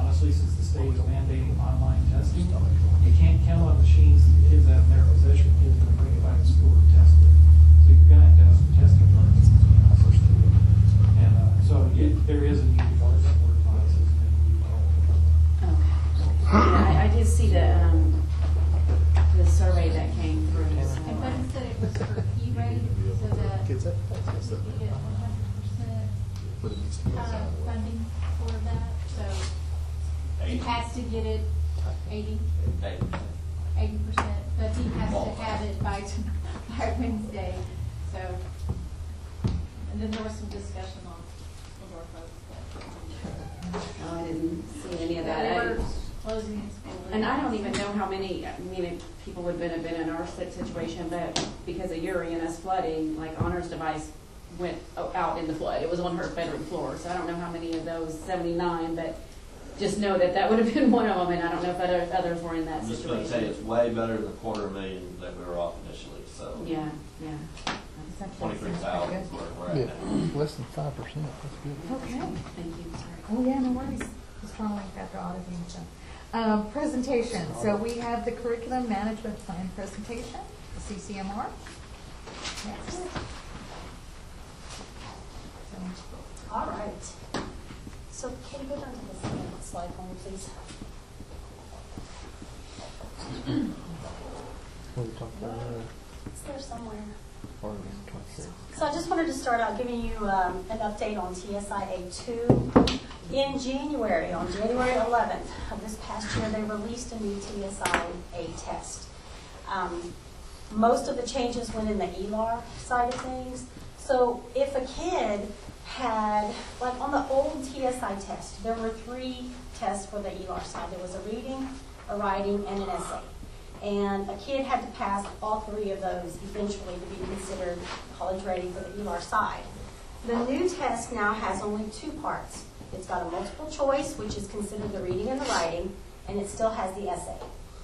honestly, since the state is mandating online testing, you can't count on machines that the kids have in their possession, kids are gonna bring it back to school and test it. So you're gonna have to have some testing runs, you know, first to it. And, uh, so, yeah, there is a need for more devices and Okay. Yeah, I, I did see the, um, the survey that came through. so- I thought it said it was for E-rate, so that you Kids have- get one hundred percent uh, funding for that, so he has to get it eighty, eighty percent, but he has to have it by, t- by Wednesday, so. And then there was some discussion on the Norfolk. Oh, I didn't see any of that. They I- were closing the school. And I don't even know how many, I mean, if people would have been in our sit- situation, but because of Uri and us flooding, like Honor's device went o- out in the flood. It was on her bedroom floor, so I don't know how many of those seventy-nine, but just know that that would have been one of them, and I don't know if other, others were in that I'm just gonna tell you, situation. it's way better than the quarter million that we were off initially, so. Yeah, yeah. Twenty-three thousand is where we're Yeah, at now. less than five percent, that's good. Okay. Thank you, sorry. Oh, yeah, no worries. Just trying to link that to auditing. So. Um, presentation. So we have the curriculum management plan presentation, the C C M R. Next. All right. So Katie, go down to the second slide for me, please. What are we talking about? It's there somewhere. Or twenty-six. So I just wanted to start out giving you um, an update on T S I A two. In January, on January eleventh of this past year, they released a new T S I A test. Um, most of the changes went in the E L A R side of things. So if a kid had, like on the old T S I test, there were three tests for the E L A R side. There was a reading, a writing, and an essay. And a kid had to pass all three of those eventually to be considered college ready for the E L A R side. The new test now has only two parts. It's got a multiple choice, which is considered the reading and the writing, and it still has the essay.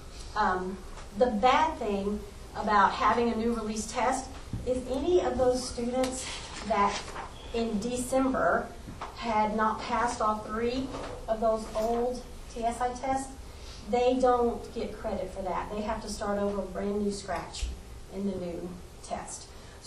Um, the bad thing about having a new release test is any of those students that in December had not passed all three of those old T S I tests, they don't get credit for that. They have to start over brand new scratch in the new test.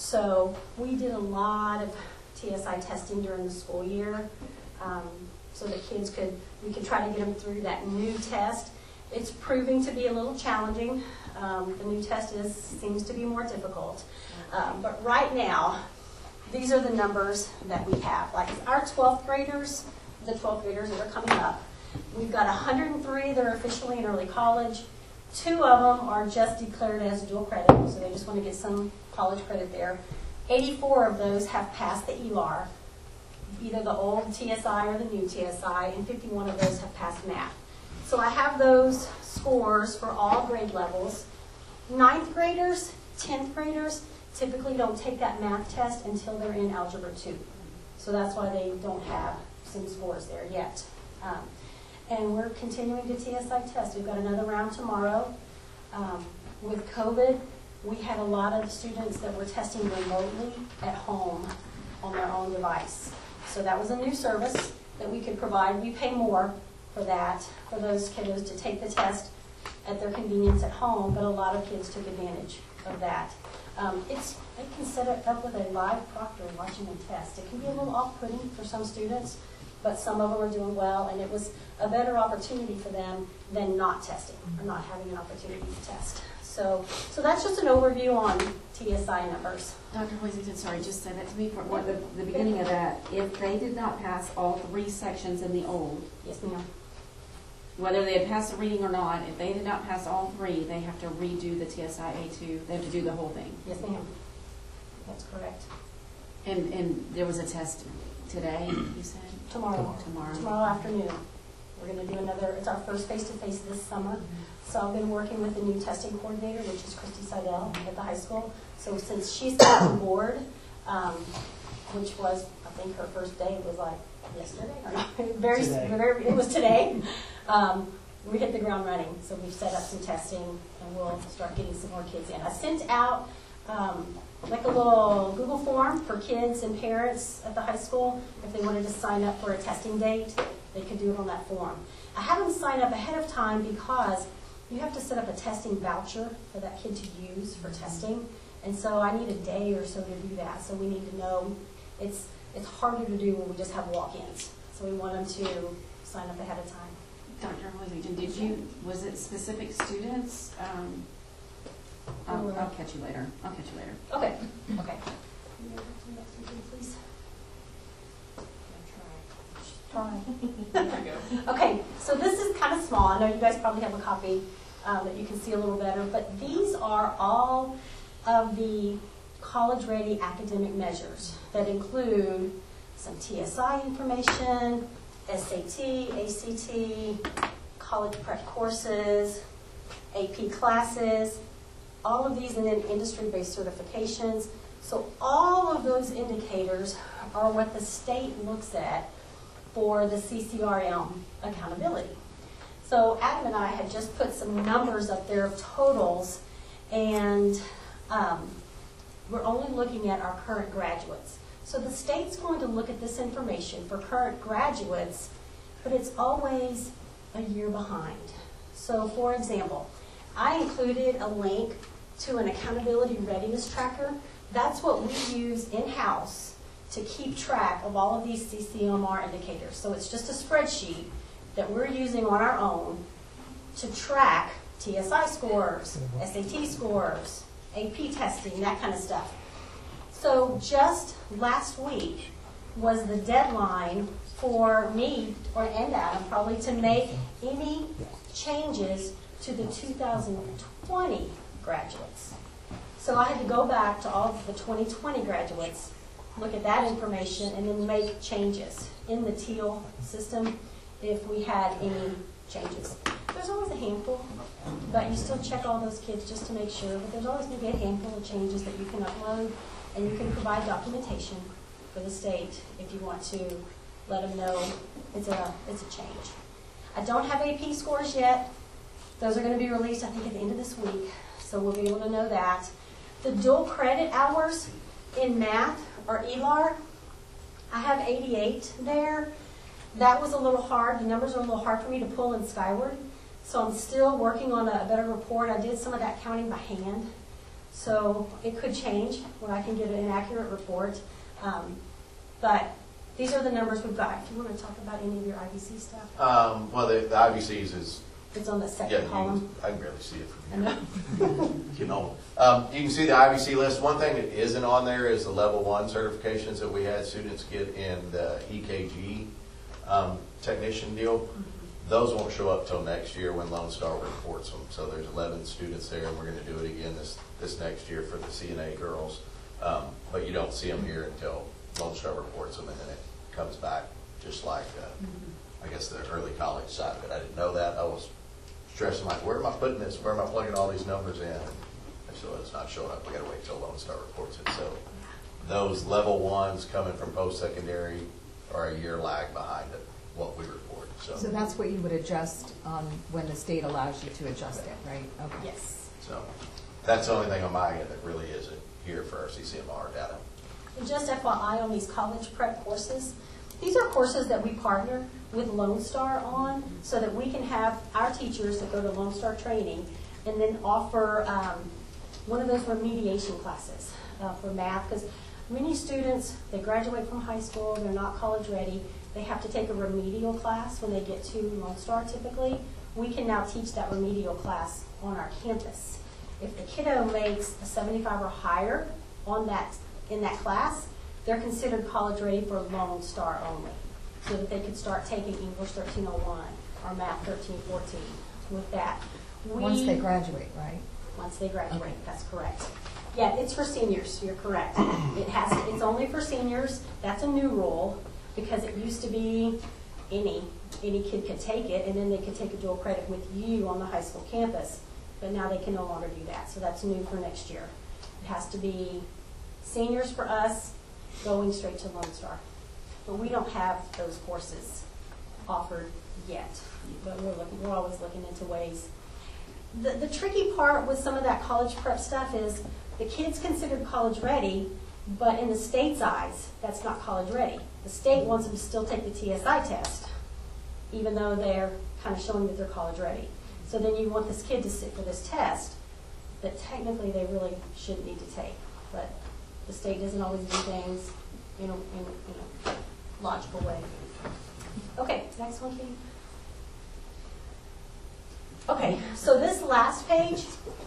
So we did a lot of T S I testing during the school year, um, so that kids could, we could try to get them through that new test. It's proving to be a little challenging. Um, the new test is, seems to be more difficult. Um, but right now, these are the numbers that we have. Like our twelfth graders, the twelfth graders that are coming up, we've got one hundred three that are officially in early college. Two of them are just declared as dual credit, so they just want to get some college credit there. eighty-four of those have passed the E L A R, either the old T S I or the new T S I, and fifty-one of those have passed math. So I have those scores for all grade levels. Ninth graders, tenth graders typically don't take that math test until they're in Algebra two. So that's why they don't have some scores there yet. Um, and we're continuing to T S I test. We've got another round tomorrow. Um, with COVID, we had a lot of students that were testing remotely at home on their own device. So that was a new service that we could provide. We pay more for that, for those kiddos to take the test at their convenience at home, but a lot of kids took advantage of that. Um, it's, they can set it up with a live proctor watching them test. It can be a little off-putting for some students, but some of them are doing well, and it was a better opportunity for them than not testing, or not having an opportunity to test. So, so that's just an overview on T S I numbers. Doctor Hoisington, sorry, just say that to me for what the, the beginning of that. If they did not pass all three sections in the old, Yes, ma'am. whether they had passed the reading or not, if they did not pass all three, they have to redo the T S I A two. They have to do the whole thing. Yes, ma'am. That's correct. And and there was a test today, you said? Tomorrow. Tomorrow. Tomorrow afternoon. We're going to do another, it's our first face-to-face this summer. So I've been working with the new testing coordinator, which is Christy Seidel at the high school. So since she's got on board, um, which was, I think her first day was like yesterday, or not, very, very, it was today. Um, we hit the ground running. So we've set up some testing, and we'll start getting some more kids in. I sent out um, like a little Google form for kids and parents at the high school if they wanted to sign up for a testing date. They can do it on that form. I have them sign up ahead of time because you have to set up a testing voucher for that kid to use for testing. And so I need a day or so to do that. So we need to know it's it's harder to do when we just have walk-ins. So we want them to sign up ahead of time. Doctor Hoisington, did you, was it specific students? Um, I'll, I'll catch you later. I'll catch you later. Okay, okay. Please. Try. Okay, so this is kind of small. I know you guys probably have a copy um, that you can see a little better, but these are all of the college-ready academic measures that include some T S I information, S A T, A C T, college prep courses, A P classes, all of these, and then industry-based certifications. So all of those indicators are what the state looks at for the C C R M accountability. So Adam and I had just put some numbers up there of totals, and um, we're only looking at our current graduates. So the state's going to look at this information for current graduates, but it's always a year behind. So for example, I included a link to an accountability readiness tracker. That's what we use in-house to keep track of all of these C C M R indicators. So it's just a spreadsheet that we're using on our own to track T S I scores, S A T scores, A P testing, that kind of stuff. So just last week was the deadline for me, or and Adam probably, to make any changes to the two thousand twenty graduates. So I had to go back to all of the twenty twenty graduates, look at that information, and then make changes in the TEAL system if we had any changes. There's always a handful, but you still check all those kids just to make sure. But there's always maybe a handful of changes that you can upload, and you can provide documentation for the state if you want to let them know it's a, it's a change. I don't have A P scores yet. Those are going to be released, I think, at the end of this week, so we'll be able to know that. The dual credit hours in math, or E L A R, I have eighty-eight there. That was a little hard. The numbers are a little hard for me to pull in Skyward, so I'm still working on a better report. I did some of that counting by hand, so it could change when I can get an accurate report. Um, but these are the numbers we've got. If you want to talk about any of your I V C stuff. Um, well, the, the I V Cs is... It's on the second yeah, column. You, I can barely see it from I here. know. You know, um, you can see the I V C list. One thing that isn't on there is the level one certifications that we had students get in the E K G um, technician deal. Mm-hmm. Those won't show up till next year when Lone Star reports them. So there's eleven students there, and we're going to do it again this this next year for the C N A girls. Um, but you don't see them here until Lone Star reports them, and then it comes back just like, uh, mm-hmm. I guess, the early college side of it. I didn't know that. I was stressing like, where am I putting this? Where am I plugging all these numbers in? And so it's not showing up. We got to wait till Lone Star reports it. So those level ones coming from post-secondary are a year lag behind it, what we report. So, so that's what you would adjust on when the state allows you to adjust it, right? Okay. Yes. So that's the only thing on my end that really isn't here for our C C M R data. And just F Y I on these college prep courses, these are courses that we partner with Lone Star on so that we can have our teachers that go to Lone Star training and then offer um, one of those remediation classes uh, for math, because many students, they graduate from high school, they're not college ready, they have to take a remedial class when they get to Lone Star typically. We can now teach that remedial class on our campus. If the kiddo makes a seventy-five or higher on that in that class, they're considered college ready for Lone Star only, so that they could start taking English thirteen oh one or Math thirteen fourteen with that. We, Once they graduate, right? Once they graduate, Okay. That's correct. Yeah, it's for seniors, you're correct. It has, to, it's only for seniors. That's a new rule, because it used to be any, any kid could take it, and then they could take a dual credit with you on the high school campus, but now they can no longer do that, so that's new for next year. It has to be seniors for us, going straight to Lone Star. But we don't have those courses offered yet, but we're looking, we're always looking into ways. The, the tricky part with some of that college prep stuff is the kid's considered college ready, but in the state's eyes, that's not college ready. The state wants them to still take the T S I test even though they're kind of showing that they're college ready. So then you want this kid to sit for this test that technically they really shouldn't need to take. But the state doesn't always do things in a, in, in a logical way. Okay, next one, Katie. Okay, so this last page,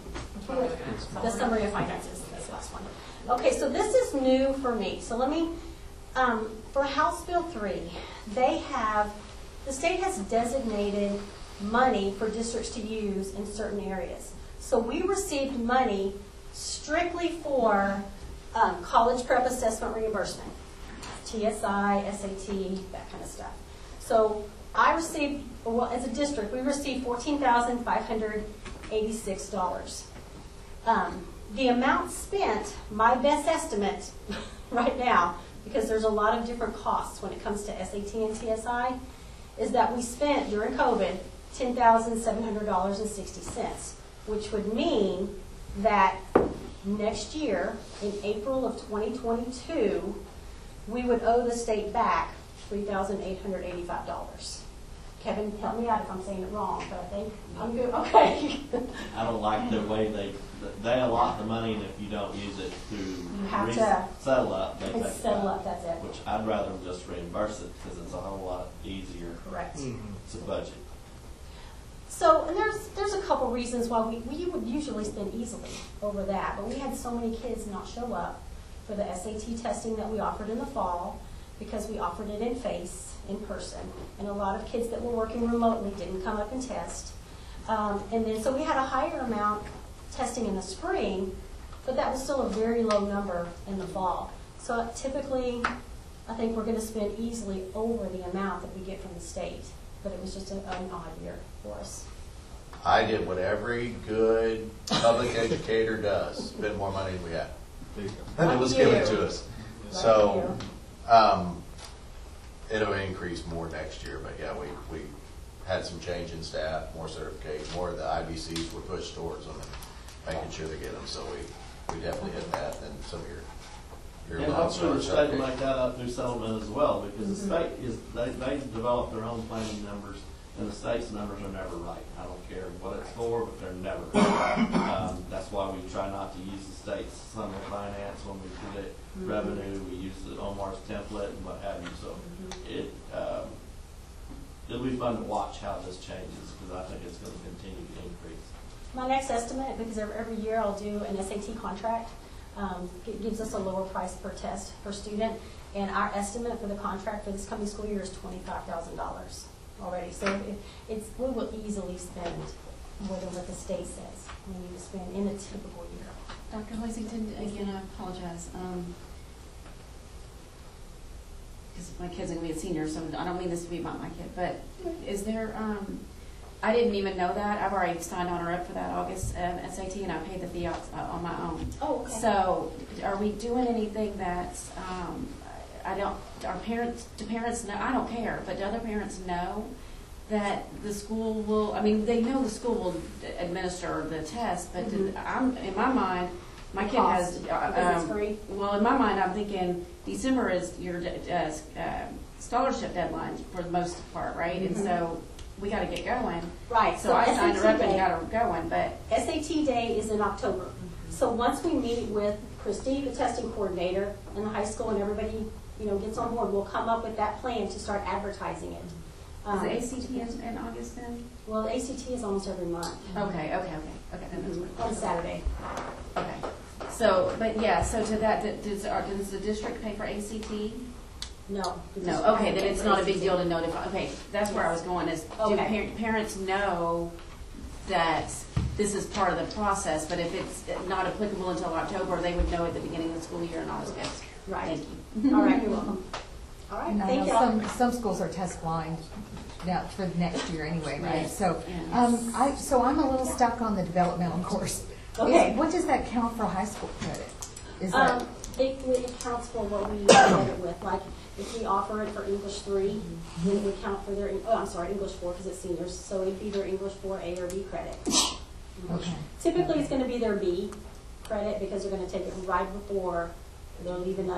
the summary of finances, this last one. Okay, so this is new for me. So let me, um, for House Bill three, they have, the state has designated money for districts to use in certain areas. So we received money strictly for um, college prep assessment reimbursement, T S I, S A T, that kind of stuff. So I received, well, as a district, we received fourteen thousand five hundred eighty-six dollars. Um, the amount spent, my best estimate right now, because there's a lot of different costs when it comes to S A T and T S I, is that we spent during COVID ten thousand seven hundred dollars and sixty cents, which would mean that next year, in April of twenty twenty-two, we would owe the state back three thousand eight hundred eighty-five dollars. Kevin, help me out if I'm saying it wrong, but I think I'm good. Okay. I don't like the way they, they allot the money, and if you don't use it to You have re- to- settle up, they take It's it settle back. up, that's it. Which I'd rather them just reimburse it, because it's a whole lot easier Correct. to budget. So, and there's there's a couple reasons why we, we would usually spend easily over that, but we had so many kids not show up for the S A T testing that we offered in the fall, because we offered it in face, in person, and a lot of kids that were working remotely didn't come up and test. Um, and then, so we had a higher amount testing in the spring, but that was still a very low number in the fall. So typically, I think we're going to spend easily over the amount that we get from the state, but it was just a, an odd year for us. I did what every good public educator does, spend more money than we had. And it was Like given you. to us. Like So, um, it'll increase more next year, but yeah, we, we had some change in staff, more certification, more of the I B Cs were pushed towards them and making sure they get them, so we, we definitely hit that, and some of your, your And loans hopefully are the state will certification. make that up through settlement as well, because the Mhm. state is, they, they develop their own planning numbers, and the state's numbers are never right. I don't care what it's for, but they're never right. Um, that's why we try not to use the state's summer finance when we predict Mhm. revenue. We use the Omar's template and what have you, so it, um, it'll be fun to watch how this changes, because I think it's gonna continue to increase. My next estimate, because every, every year I'll do an S A T contract, um, it gives us a lower price per test per student, and our estimate for the contract for this coming school year is twenty-five thousand dollars already. So it, it's, we will easily spend more than what the state says we need to spend in a typical year. Doctor Hoisington, again, I apologize. Um, because my kid's gonna be a senior, so I don't mean this to be about my kid, but is there, um, I didn't even know that. I've already signed on her up for that August um, S A T, and I paid the fee out, uh, on my own. Oh, okay. So, are we doing anything that's, um, I don't, our parents, do parents know, I don't care, but do other parents know that the school will, I mean, they know the school will administer the test, but Mhm. did- I'm, in my mind, my kid Cost, has, uh, because it's um, free. well, in my mind, I'm thinking December is your uh, uh, scholarship deadline for the most part, right? And Mhm. so we got to get going. Right. So I signed her up and day- got her going, but S A T day is in October. So once we meet with Christy, the testing coordinator, in the high school, and everybody, you know, gets on board, we'll come up with that plan to start advertising it. is Um, the A C T in, in August then? Well, A C T is almost every month. Okay, okay, okay, okay. Then that's what it On was. Saturday. Okay. So, but yeah, so to that, th- does, our- does the district pay for A C T? No. No, okay, then it's not a big deal to notify, okay, that's where I was going is, do Okay. par- parents know that this is part of the process, but if it's not applicable until October, they would know at the beginning of the school year in August. Right. Thank you. All right, you're welcome. All right, And I thank know you. some, some schools are test blind now for next year anyway, right? Right. So, Yeah. um, I, so I'm a little stuck on the developmental course. Okay. Is- What does that count for high school credit? Is that, Um, it, it counts for what we get it with, like, if we offer it for English three, then it would count for their, oh, I'm sorry, English four, because it's seniors, so it'd be their English four A or B credit. okay. Typically, it's gonna be their B credit, because they're gonna take it right before they're leaving us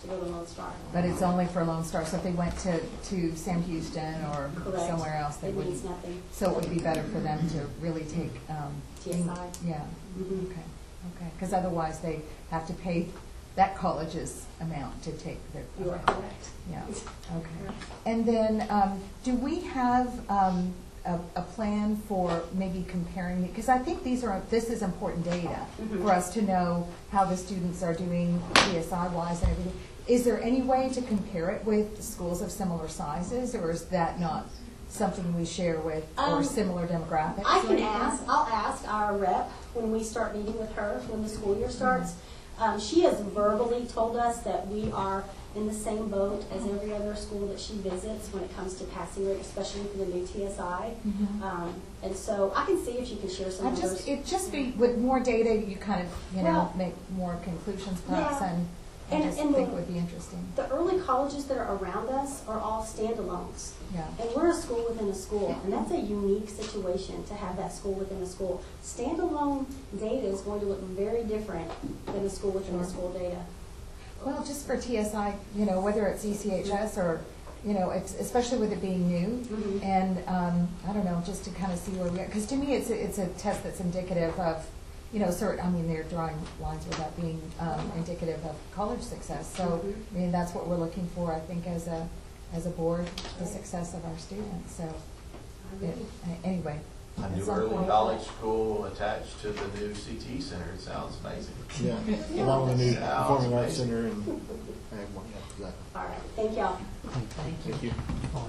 to go to Lone Star. But it's only for Lone Star, so if they went to, to Sam Houston or Correct. somewhere else, they It wouldn't. means nothing. So it would be better for them to really take, um. T S I. Yeah, Mhm. okay, okay, because otherwise they have to pay that college's amount to take their. You are okay. correct. Yeah, okay. And then, um, do we have, um, a, a plan for maybe comparing, because I think these are, this is important data Mhm. for us to know how the students are doing P S I wise and everything. Is there any way to compare it with schools of similar sizes, or is that not something we share with, or Um, similar demographics? I or can anything? ask, I'll ask our rep when we start meeting with her, when the school year starts. Um, she has verbally told us that we are in the same boat as every other school that she visits when it comes to passing rate, especially for the new T S I. Mhm. Um, and so I can see if she can share some I numbers. just, it just be, with more data, you kind of, you know, Well, make more conclusions perhaps, yeah. and I And- just and think the- it would be interesting. The early colleges that are around us are all standalones. Yeah. And we're a school within a school, and that's a unique situation to have that school within a school. Standalone data is going to look very different than the school within the Sure. school data. Well, just for T S I, you know, whether it's E C H S or, you know, it's, especially with it being new, Mhm. and, um, I don't know, just to kind of see where we are, because to me, it's, a- it's a test that's indicative of, you know, certain, I mean, they're drawing lines without being, um, indicative of college success. So, Mhm. I mean, that's what we're looking for, I think, as a, as a board, the success of our students, so, it, anyway. A at new some early point- college school attached to the new C T Center, it sounds amazing. Yeah, along with the new Yeah, Performing Arts amazing. Center and, Ag one, yeah, exactly. All right, thank y'all. Thank you.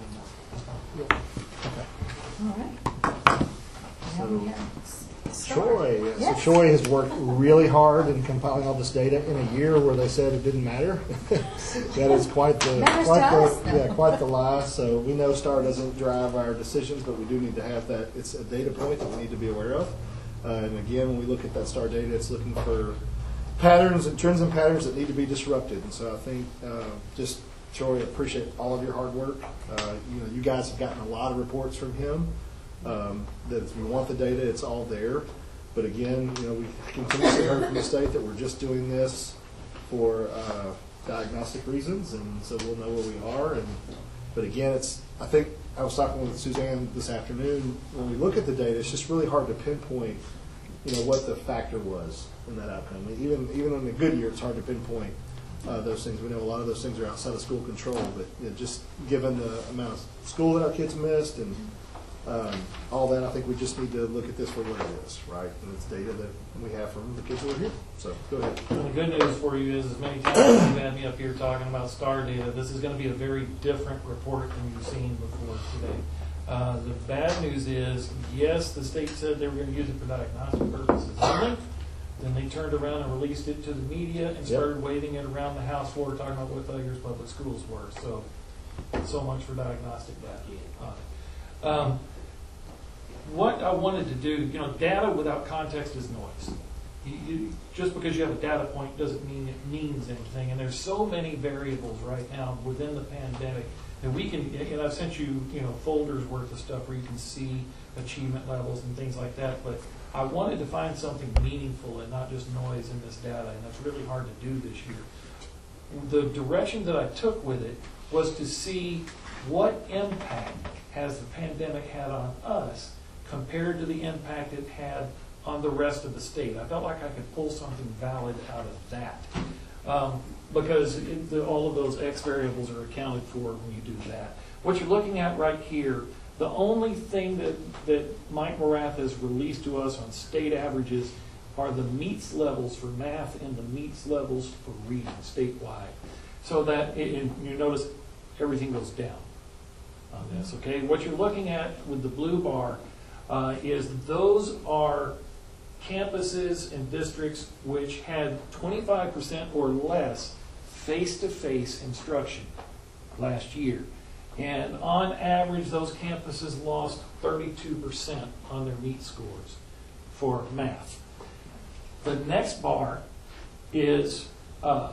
All right. Now we So- have Star. Troy, yeah. Yes. So Troy has worked really hard in compiling all this data in a year where they said it didn't matter. That is quite the, Matters quite to us, the, though. yeah, quite the lie. So we know STAR doesn't drive our decisions, but we do need to have that. It's a data point that we need to be aware of. Uh, and again, when we look at that STAR data, it's looking for patterns and trends and patterns that need to be disrupted. And so I think uh, just Troy, I appreciate all of your hard work. Uh, you know, you guys have gotten a lot of reports from him. Um, that if we want the data, it's all there. But again, you know, we continuously heard from the state that we're just doing this for uh, diagnostic reasons, and so we'll know where we are. And but again, it's I think I was talking with Suzanne this afternoon. When we look at the data, it's just really hard to pinpoint, you know, what the factor was in that outcome. I mean, even even in a good year, it's hard to pinpoint uh, those things. We know a lot of those things are outside of school control, but you know, just given the amount of school that our kids missed and um, all that, I think we just need to look at this for what it is, right? And it's data that we have from the kids who are here. So go ahead. And the good news for you is, as many times as you've had me up here talking about STAR data, this is going to be a very different report than you've seen before today. Uh, the bad news is, yes, the state said they were going to use it for diagnostic purposes only. Then they turned around and released it to the media and started waving it around the House floor, talking about what failures public schools were. So, so much for diagnostic data on it. Um, what I wanted to do, you know, data without context is noise. You, you, just because you have a data point doesn't mean it means anything. And there's so many variables right now within the pandemic that we can, and I've sent you, you know, folders worth of stuff where you can see achievement levels and things like that. But I wanted to find something meaningful and not just noise in this data, and that's really hard to do this year. The direction that I took with it was to see what impact has the pandemic had on us compared to the impact it had on the rest of the state. I felt like I could pull something valid out of that. Um, because it, the, all of those X variables are accounted for when you do that. What you're looking at right here, the only thing that, that Mike Morath has released to us on state averages are the meets levels for math and the meets levels for reading statewide. So that, and you notice everything goes down on this, okay? What you're looking at with the blue bar uh, is those are campuses and districts which had twenty-five percent or less face-to-face instruction last year. And on average, those campuses lost thirty-two percent on their meet scores for math. The next bar is uh,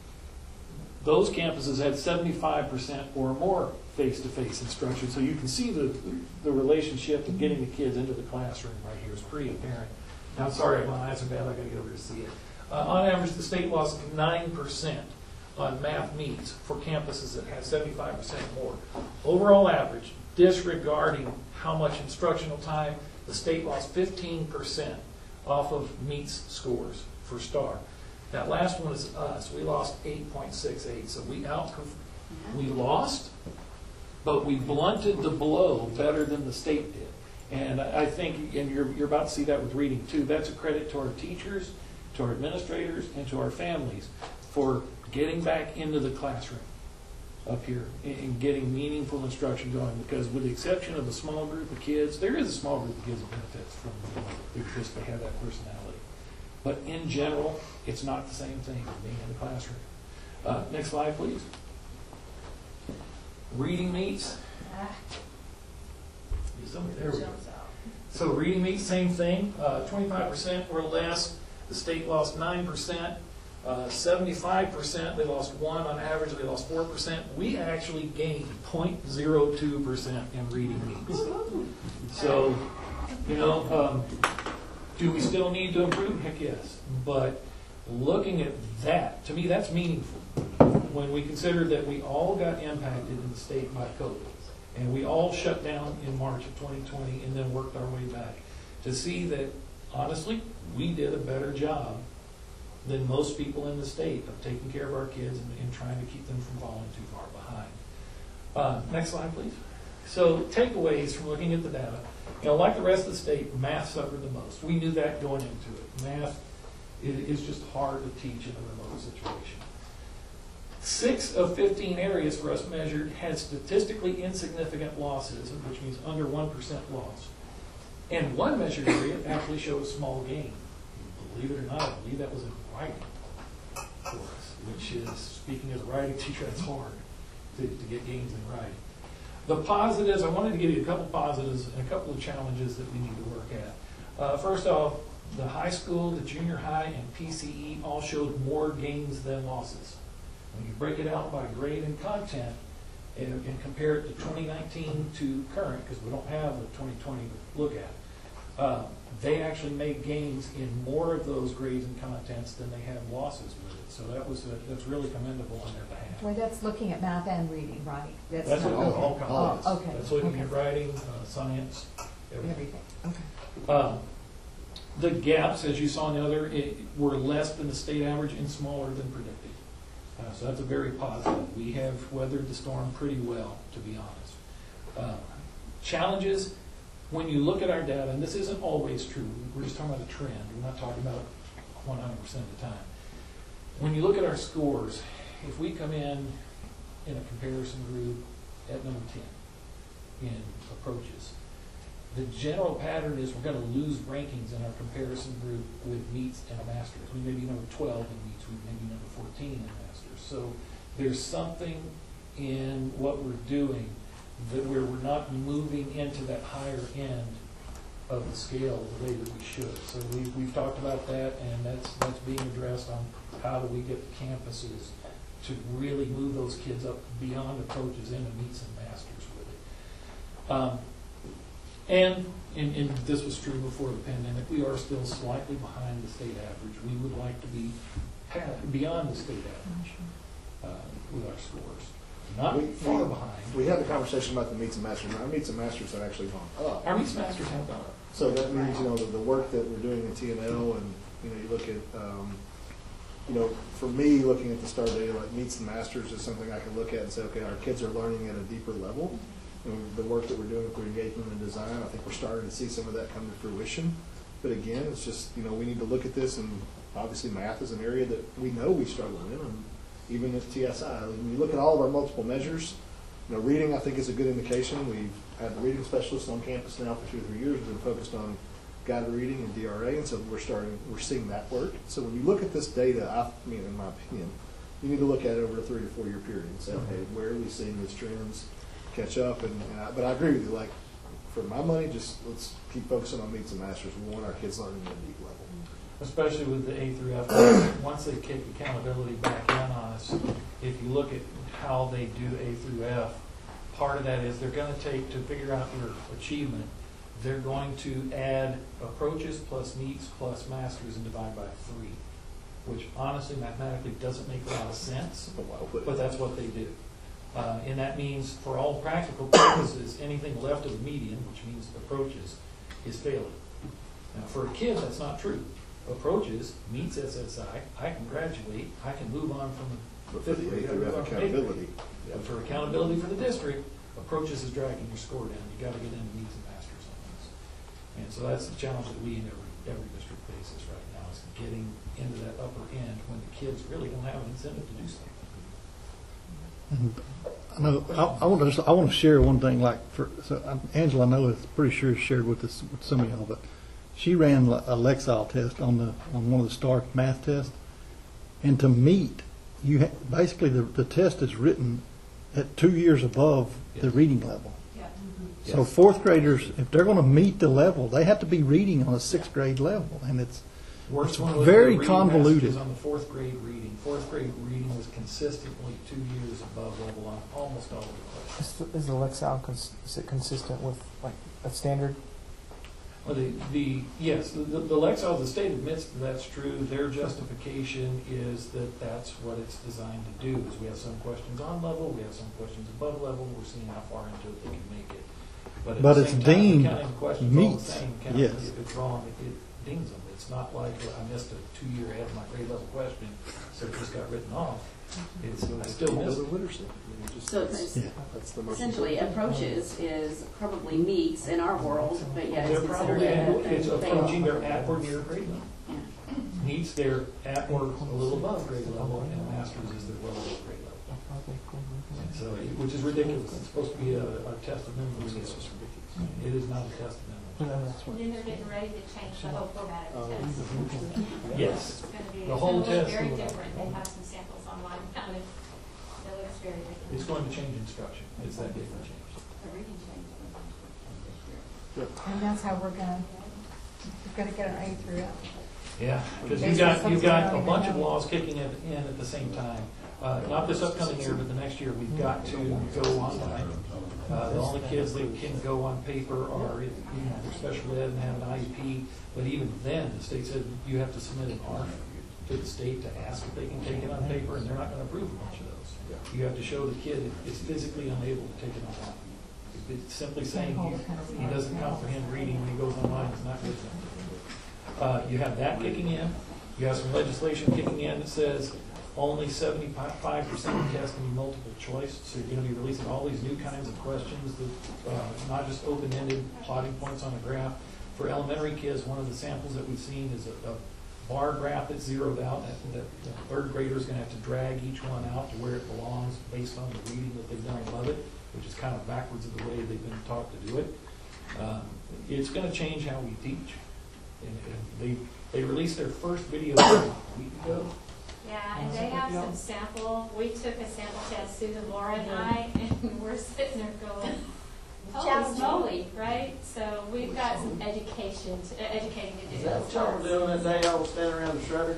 those campuses had seventy-five percent or more face-to-face instruction. So you can see the, the relationship of getting the kids into the classroom right here is pretty apparent. Now, sorry, my eyes are bad. I got to get over to see it. Uh, on average, the state lost nine percent on math meets for campuses that have seventy-five percent more. Overall average, disregarding how much instructional time, the state lost fifteen percent off of meets scores for STAR. That last one is us. We lost eight point six eight. So we out, we lost, but we blunted the blow better than the state did. And I think, and you're, you're about to see that with reading too, that's a credit to our teachers, to our administrators, and to our families for getting back into the classroom up here and, and getting meaningful instruction going. Because with the exception of a small group of kids, there is a small group of kids that benefits from it because they have that personality. But in general, it's not the same thing as being in the classroom. Uh, next slide, please. Reading meets. There we go. So reading meets, same thing. Uh, twenty-five percent or less. The state lost nine percent. Uh, seventy-five percent, they lost one. On average, they lost four percent. We actually gained zero point zero two percent in reading meets. So, you know, um, do we still need to improve? Heck yes. But looking at that, to me, that's meaningful. When we consider that we all got impacted in the state by COVID, and we all shut down in March of twenty twenty and then worked our way back, to see that, honestly, we did a better job than most people in the state of taking care of our kids and, and trying to keep them from falling too far behind. Uh, next slide, please. So takeaways from looking at the data. You know, like the rest of the state, math suffered the most. We knew that going into it. Math is just hard to teach in a remote situation. Six of fifteen areas for us measured had statistically insignificant losses, which means under one percent loss. And one measured area actually showed a small gain. Believe it or not, I believe that was in writing for us, which is, speaking as a writing teacher, that's hard to, to get gains in writing. The positives, I wanted to give you a couple positives and a couple of challenges that we need to work at. Uh, first off, the high school, the junior high, and P C E all showed more gains than losses. When you break it out by grade and content and, and compare it to twenty nineteen to current, because we don't have a twenty twenty to look at, uh, they actually made gains in more of those grades and contents than they had losses with it. So that was a, that's really commendable on their behalf. Well, that's looking at math and reading, right? That's, not, looking at okay. all contents. Oh, okay. That's looking okay. at writing, uh, science, everything. Everything. Okay. Um, the gaps, as you saw in the other, it, were less than the state average and smaller than predicted. Uh, so that's a very positive. We have weathered the storm pretty well, to be honest. Uh, challenges, when you look at our data, and this isn't always true, we're just talking about a trend. We're not talking about one hundred percent of the time. When you look at our scores, if we come in in a comparison group at number ten in approaches, the general pattern is we're going to lose rankings in our comparison group with meets and a master's. We may be number twelve in meets, we may be number fourteen in master's. So there's something in what we're doing that where we're not moving into that higher end of the scale the way that we should. So we've, we've talked about that, and that's, that's being addressed on how do we get the campuses to really move those kids up beyond approaches into meets and masters with it. Um, and, and, and this was true before the pandemic, we are still slightly behind the state average. We would like to be beyond the state average uh, with our scores. Not we, far we, behind. We had the conversation about the meets and masters. Our meets and masters have actually gone up. Our meets and masters have gone up. So that means, you know, the, the work that we're doing in T and L, and, you know, you look at, um, you know, for me, looking at the STAR data, like meets and masters is something I can look at and say, okay, our kids are learning at a deeper level. And the work that we're doing through engagement and design, I think we're starting to see some of that come to fruition. But again, it's just, you know, we need to look at this, and obviously math is an area that we know we struggle in, and even at T S I. When you look at all of our multiple measures, you know, reading I think is a good indication. We've had the reading specialists on campus now for two or three years. We've been focused on guided reading and D R A, and so we're starting, we're seeing that work. So when you look at this data, I mean, in my opinion, you need to look at it over a three to four year period and say, okay, where are we seeing these trends catch up? And, and I, but I agree with you. Like, for my money, just let's keep focusing on meets and masters. We want our kids learning at a deep level. Especially with the A through F. Once they kick accountability back in on us, if you look at how they do A through F, part of that is they're going to take, to figure out your achievement, they're going to add approaches plus meets plus masters and divide by three. which honestly mathematically doesn't make a lot of sense, but that's what they do. Uh, and that means, for all practical purposes, anything left of the median, which means approaches, is failing. Now, for a kid, that's not true. Approaches meets S S I, I can graduate, I can move on from the fifth grade. I can move on from eighth grade. But for accountability for the district, approaches is dragging your score down. You gotta get into meets and masters on this. And so that's the challenge that we in every, every district faces right now, is getting into that upper end when the kids really don't have an incentive to do something. I know, I, I want to, just- I want to share one thing, like, for, so um, Angela, I know is pretty sure shared with us, with some of y'all, but she ran a Lexile test on the, on one of the STAR math tests, and to meet, you, ha- basically, the, the test is written at two years above the reading level. Yeah. So fourth graders, if they're going to meet the level, they have to be reading on a sixth grade level, and it's, Worst it's one was very the reading convoluted. messages on the fourth grade reading. Fourth grade reading was consistently two years above level on almost all of the questions. Is, is the Lexile cons- is it consistent with like a standard? Well, the, the, yes, the, the the Lexile, the state admits that that's true. Their justification is that that's what it's designed to do, is we have some questions on level, we have some questions above level, we're seeing how far into it they can make it. But at But the it's same time, deemed counting the questions all the meets, same, counting yes. if it's wrong, it, it dings them. It's not like well, I missed a two-year ahead of my grade level question, so it just got written off. It's, I still missed it. So it's Yeah. essentially approaches is probably meets in our world, but yet They're it's considered probably, a it's a approaching fail. their at or near grade level. Yeah. Needs their at or a little above grade level, and masters is their well above grade level. And so, it- which is ridiculous. It's supposed to be a, a test of memory. It is not a test of memory. And then they're getting ready to change the whole format of the test. Yes. It's gonna be, The it's whole gonna look test very will- different. They have some samples online now, and it looks very different. It's going to change instruction. It's that big a change. And that's how we're gonna, we're gonna get our A through it. Yeah, because Based you've on got, something you've we got don't a even bunch of know. laws kicking in, in at the same time. Uh, not this upcoming year, but the next year, we've got to go online. Uh, the only kids that can go on paper are, if, you know, they're special ed and have an I E P, but even then, the state said you have to submit an A R F to the state to ask if they can take it on paper, and they're not gonna approve a bunch of those. You have to show the kid is physically unable to take it online. It's simply saying he, he doesn't comprehend reading when he goes online, it's not good enough. Uh, you have that kicking in, you have some legislation kicking in that says only seventy-five percent of tests can be multiple choice, so you're gonna be releasing all these new kinds of questions that, uh, not just open-ended plotting points on a graph. For elementary kids, one of the samples that we've seen is a, a bar graph that's zeroed out, that, that the third grader's gonna have to drag each one out to where it belongs based on the reading that they've done above it, which is kind of backwards of the way they've been taught to do it. Um, it's gonna change how we teach. And, and they, they released their first video a week ago. Yeah, and they have some sample, we took a sample test, Susan, Laura and I, and we're sitting there going, holy moly, right? So we've got some education, to- uh, educating to do. Is that what y'all were doing that day, y'all was standing around the shredder?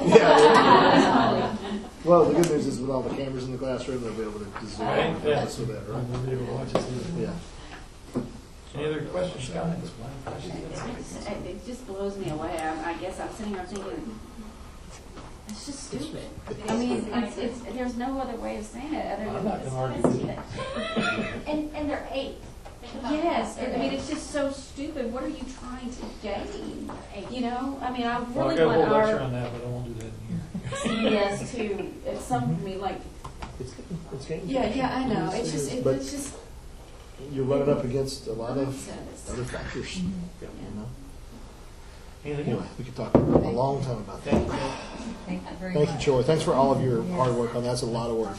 Yeah. Well, the good news is with all the cameras in the classroom, they'll be able to zoom Right, in yeah. with that, right? We'll be able to watch this video. Yeah. Any other questions, comments? It's- It it just blows me away. I, I guess I'm sitting here thinking, it's just stupid. I mean, it's, it's, there's no other way of saying it other I'm than. not gonna argue with you. And, and they're eight. Yes, I mean, it's just so stupid. What are you trying to gain? You know, I mean, I Well, I really got a want whole lecture our on that, but I won't do that in here. C D S to, at some, I mean, like, It's, it's game yeah, changing. yeah, I know. It's just, it- But it's just you're running up against a lot of nonsense. other factors, you know? Anything Anyway, else? we could talk a long time about that. Thank you. Thank you very Thank you, much. Troy. Thanks for all of your hard work on that. That's a lot of work.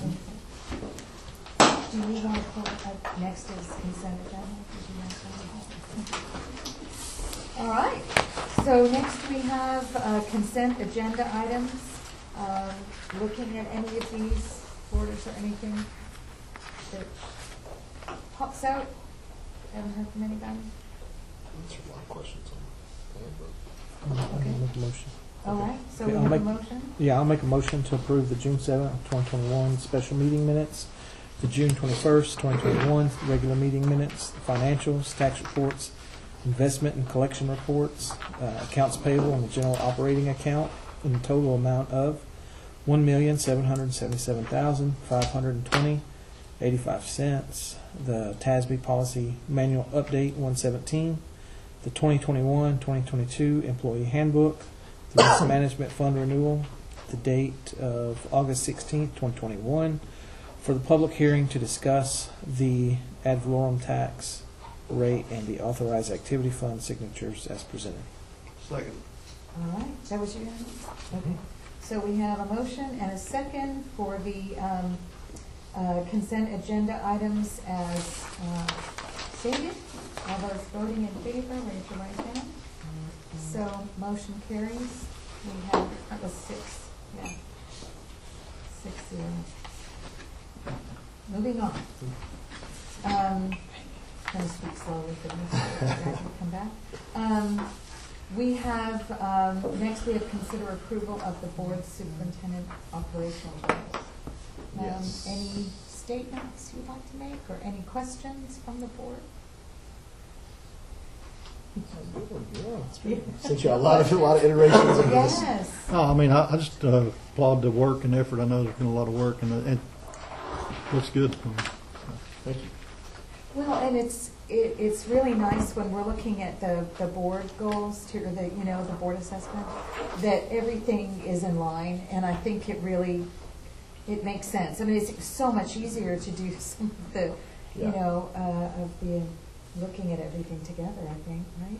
Do you want to pull up next is consent agenda? Did you want to- All right, so next we have uh, consent agenda items. Um, Looking at any of these orders or anything that pops out? Haven't heard from anybody? Answered a lot of questions I'm gonna make a motion. All right, so Okay, we I'll have a make- motion? Yeah, I'll make a motion to approve the June seventh, twenty twenty-one special meeting minutes, the June twenty-first, twenty twenty-one regular meeting minutes, the financials, tax reports, investment and collection reports, uh, accounts payable and the general operating account, in the total amount of one million seven hundred seventy-seven thousand five hundred twenty eighty-five cents. The T A S B policy manual update one seventeen. The twenty twenty-one twenty twenty-two employee handbook. The risk management fund renewal. The date of August sixteenth, twenty twenty-one. For the public hearing to discuss the ad valorem tax rate and the authorized activity fund signatures as presented. Second. All right, that was unanimous? Okay. So we have a motion and a second for the um, uh, consent agenda items as uh, stated. All those voting in favor, raise your right hand. So motion carries. We have, that was six, yeah. Six zero. Moving on. Um, Going to speak slowly for this, so you guys will come back. Um, We have, um, next we have consider approval of the board superintendent operational goals. Um, Yes. Any statements you'd like to make or any questions from the board? Sent you a lot of, a lot of iterations of this. Yes. Oh, I mean, I, I just uh, applaud the work and effort. I know there's been a lot of work, and it, it looks good. Thank you. Well, and it's, it, it's really nice when we're looking at the, the board goals to, or the, you know, the board assessment, that everything is in line, and I think it really, it makes sense. I mean, it's so much easier to do some of the, you Yeah. know, uh, of the, looking at everything together, I think, right?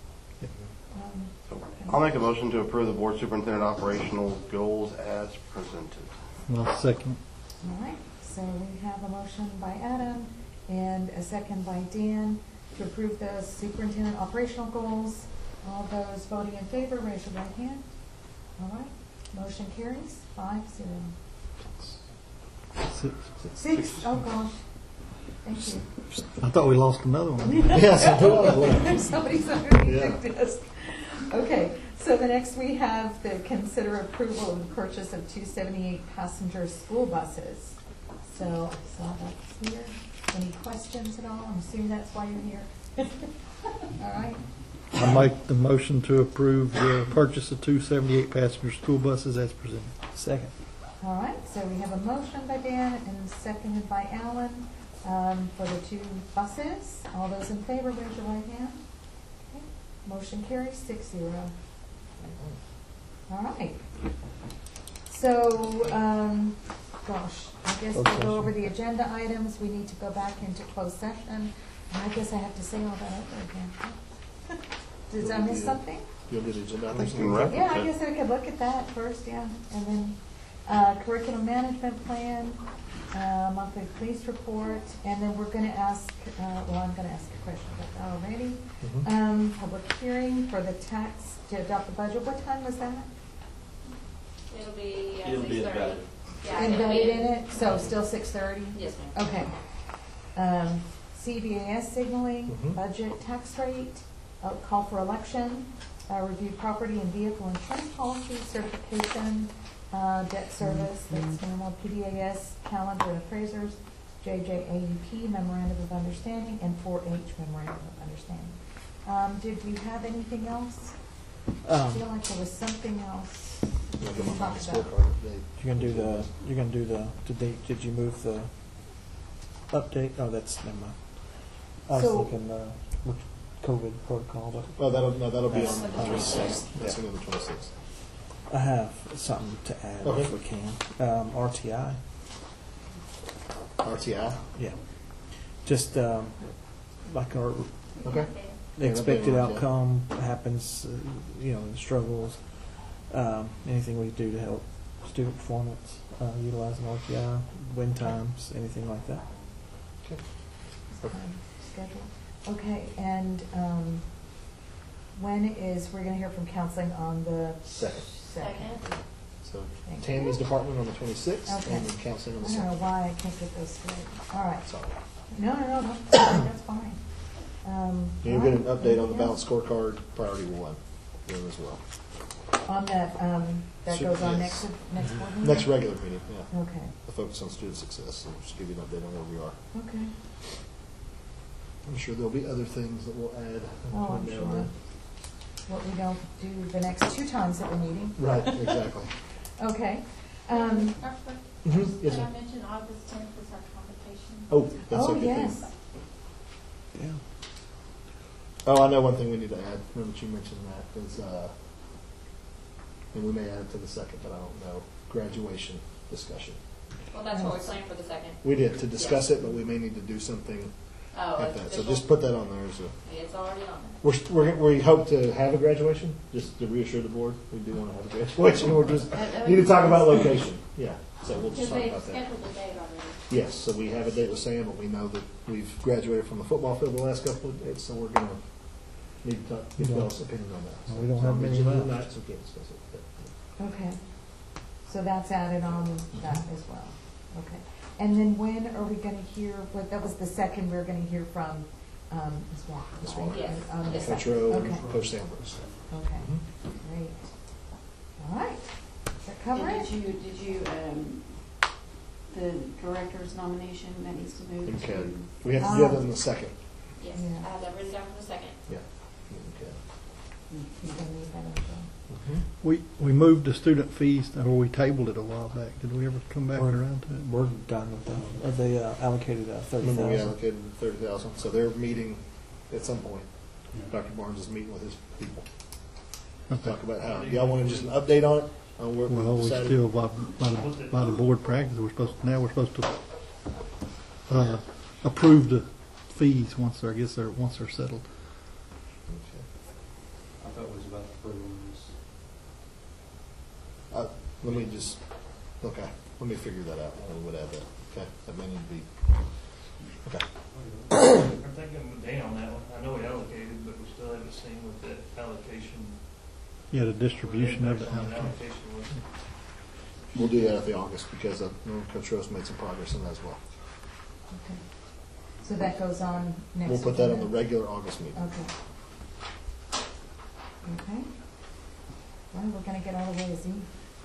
Um, I'll make a motion to approve the board superintendent operational goals as presented. Well, second. All right, so we have a motion by Adam and a second by Dan to approve the superintendent operational goals. All those voting in favor, raise your right hand. All right, motion carries five zero. Six. Six, oh gosh, thank you. I thought we lost another one. Yes, I know. Somebody's underneath Yeah. the desk. Okay, so the next we have the consider approval of the purchase of two seventy-eight passenger school buses. So I saw that's here. Any questions at all? I'm assuming that's why you're here. All right. I make the motion to approve the purchase of two seventy-eight passenger school buses as presented. Second. All right, so we have a motion by Dan and seconded by Alan um, for the two buses. All those in favor, raise your right hand. Okay. Motion carries six zero. All right. So, um, gosh, I guess we'll go over the agenda items. We need to go back into closed session. And I guess I have to say all that over again. Did I miss something? You'll do the agenda. I think think you can reference Yeah, I it. guess I could look at that first, yeah. And then uh, curriculum management plan, uh, monthly police report, and then we're going to ask, uh, well, I'm going to ask a question about that already. Mhm. Um, Public hearing for the tax to adopt the budget. What time was that? It'll be uh, It'll be six thirty. embedded. Yeah, it'll Embedded be- in it, so still six thirty? Yes, ma'am. Okay. Um, C B A S signaling, Mhm. budget tax rate, uh, call for election, uh, review property and vehicle insurance policy, certification, uh, debt service, that's normal, P D A S, calendar and appraisers, J J A U P memorandum of understanding, and four H memorandum of understanding. Um, did we have anything else? I Um, feel like there was something else You'll we get my talked about. scorecard update. You're gonna do the, you're gonna do the, today, did you move the update? Oh, that's, never mind. I was So- thinking, uh, with COVID protocol, but Oh, that'll, no, that'll be on the That's- twenty-sixth. yeah. That's gonna be on the twenty-sixth. I have something to add Okay. if we can. Um, R T I, R T I? yeah. Just, um, like our Okay. the Yeah, expected that'd be- outcome happens, uh, you know, the struggles, um, anything we do to help student performance, uh, utilizing R T I, win times, anything like that. Okay. um, schedule. Okay, and um, when is, we're going to hear from counseling on the Second. second? So Thank Tammy's you. department on the twenty-sixth, Okay. and then counseling on I the don't know second. why I can't get those straight. All right. Sorry. No, no, no, that's fine, that's fine. Um, You'll get an all right, update on the anything balanced scorecard, priority one, then as well. else? On that, um, that Should- goes on yes. next, next board meeting? Next regular meeting, yeah. Okay, The focus on student success, so we'll just give you an update on where we are. okay. I'm sure there'll be other things that we'll add. Oh, I'm between now sure. and then. what we don't do the next two times that we're meeting. Right, exactly. Okay. Um, Mhm. Yes, Did I ma'am. mention August tenth is our convocation? Oh, that's a Oh, good thing. yes. Yeah. Oh, I know one thing we need to add, now that you mentioned that, is, uh, and we may add it to the second, but I don't know, graduation discussion. Well, that's what we're saying for the second. We did, to discuss it, but we may need to do something Oh, at it's that, so official. just put that on there as a, It's already on we're, st- we're, we hope to have a graduation, just to reassure the board, we do want to have a graduation, we're just, need to talk about location, yeah, so we'll just Because talk they about that. scheduled the date already. Yes, so we have a date with Sam, but we know that we've graduated from the football field the last couple of days, so we're gonna need to talk, get y'all's opinion on that. We don't So have I'll many mention it left. tonight, so we can't discuss it. but- Okay. So that's added on that as well. Okay. And then when are we going to hear, what, that was the second we're going to hear from um, Miz Walker, Miz right? Walker. Yes. On the Yes. Coach second. Rowe, Okay. Coach Ambrose. Okay. Great. All right. Does that cover And it? did you, did you, um, the director's nomination that needs to move Okay. to? We have to do that in the second. Yes, Yeah. I have that written down for the second. Yeah. Okay. You're going to need that as well. We, we moved the student fees, or we tabled it a while back. Did we ever come back We're- around to it? We're done with that. Uh, They uh, allocated uh, thirty Remember we thousand. allocated thirty thousand, so they're meeting at some point. Doctor Barnes is meeting with his people. Okay. Talk about how, y'all want just an update on it? On where Well, we we decided? still, by, by the, by the board practice, we're supposed, to now we're supposed to, uh, approve the fees once they're, I guess they're, once they're settled. Okay. I thought it was about approving this. Uh, let me just, okay, let me figure that out, we would add that, okay, that may need to be, okay. I'm thinking with Dan on that one, I know we allocated, but we still haven't seen what that allocation. Yeah, the distribution of it. what the Allocation was. We'll do that at the August, because uh, Coach Rose made some progress on that as well. Okay. So that goes on next. We'll put that on the agenda? regular August meeting. Okay. Okay. Well, we're going to get all the way to Z.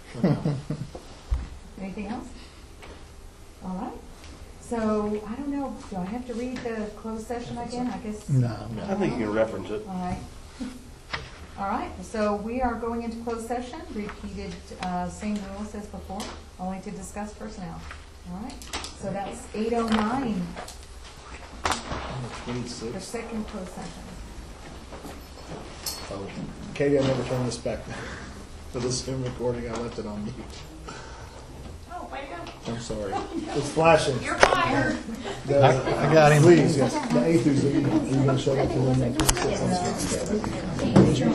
Anything else? All right. So, I don't know, do I have to read the closed session again? I guess. No. I think you can reference it. All right. All right, so we are going into closed session, repeated, uh, same rules as before, only to discuss personnel. All right, so that's eight oh nine for Twenty-six. second closed session. Oh, Katie, I never turned this back for the Zoom recording, I left it on mute. Oh, way to go. I'm sorry. It's flashing. You're fired. The- I- I got him. Please, yes, the A through Z, are you gonna show that to them?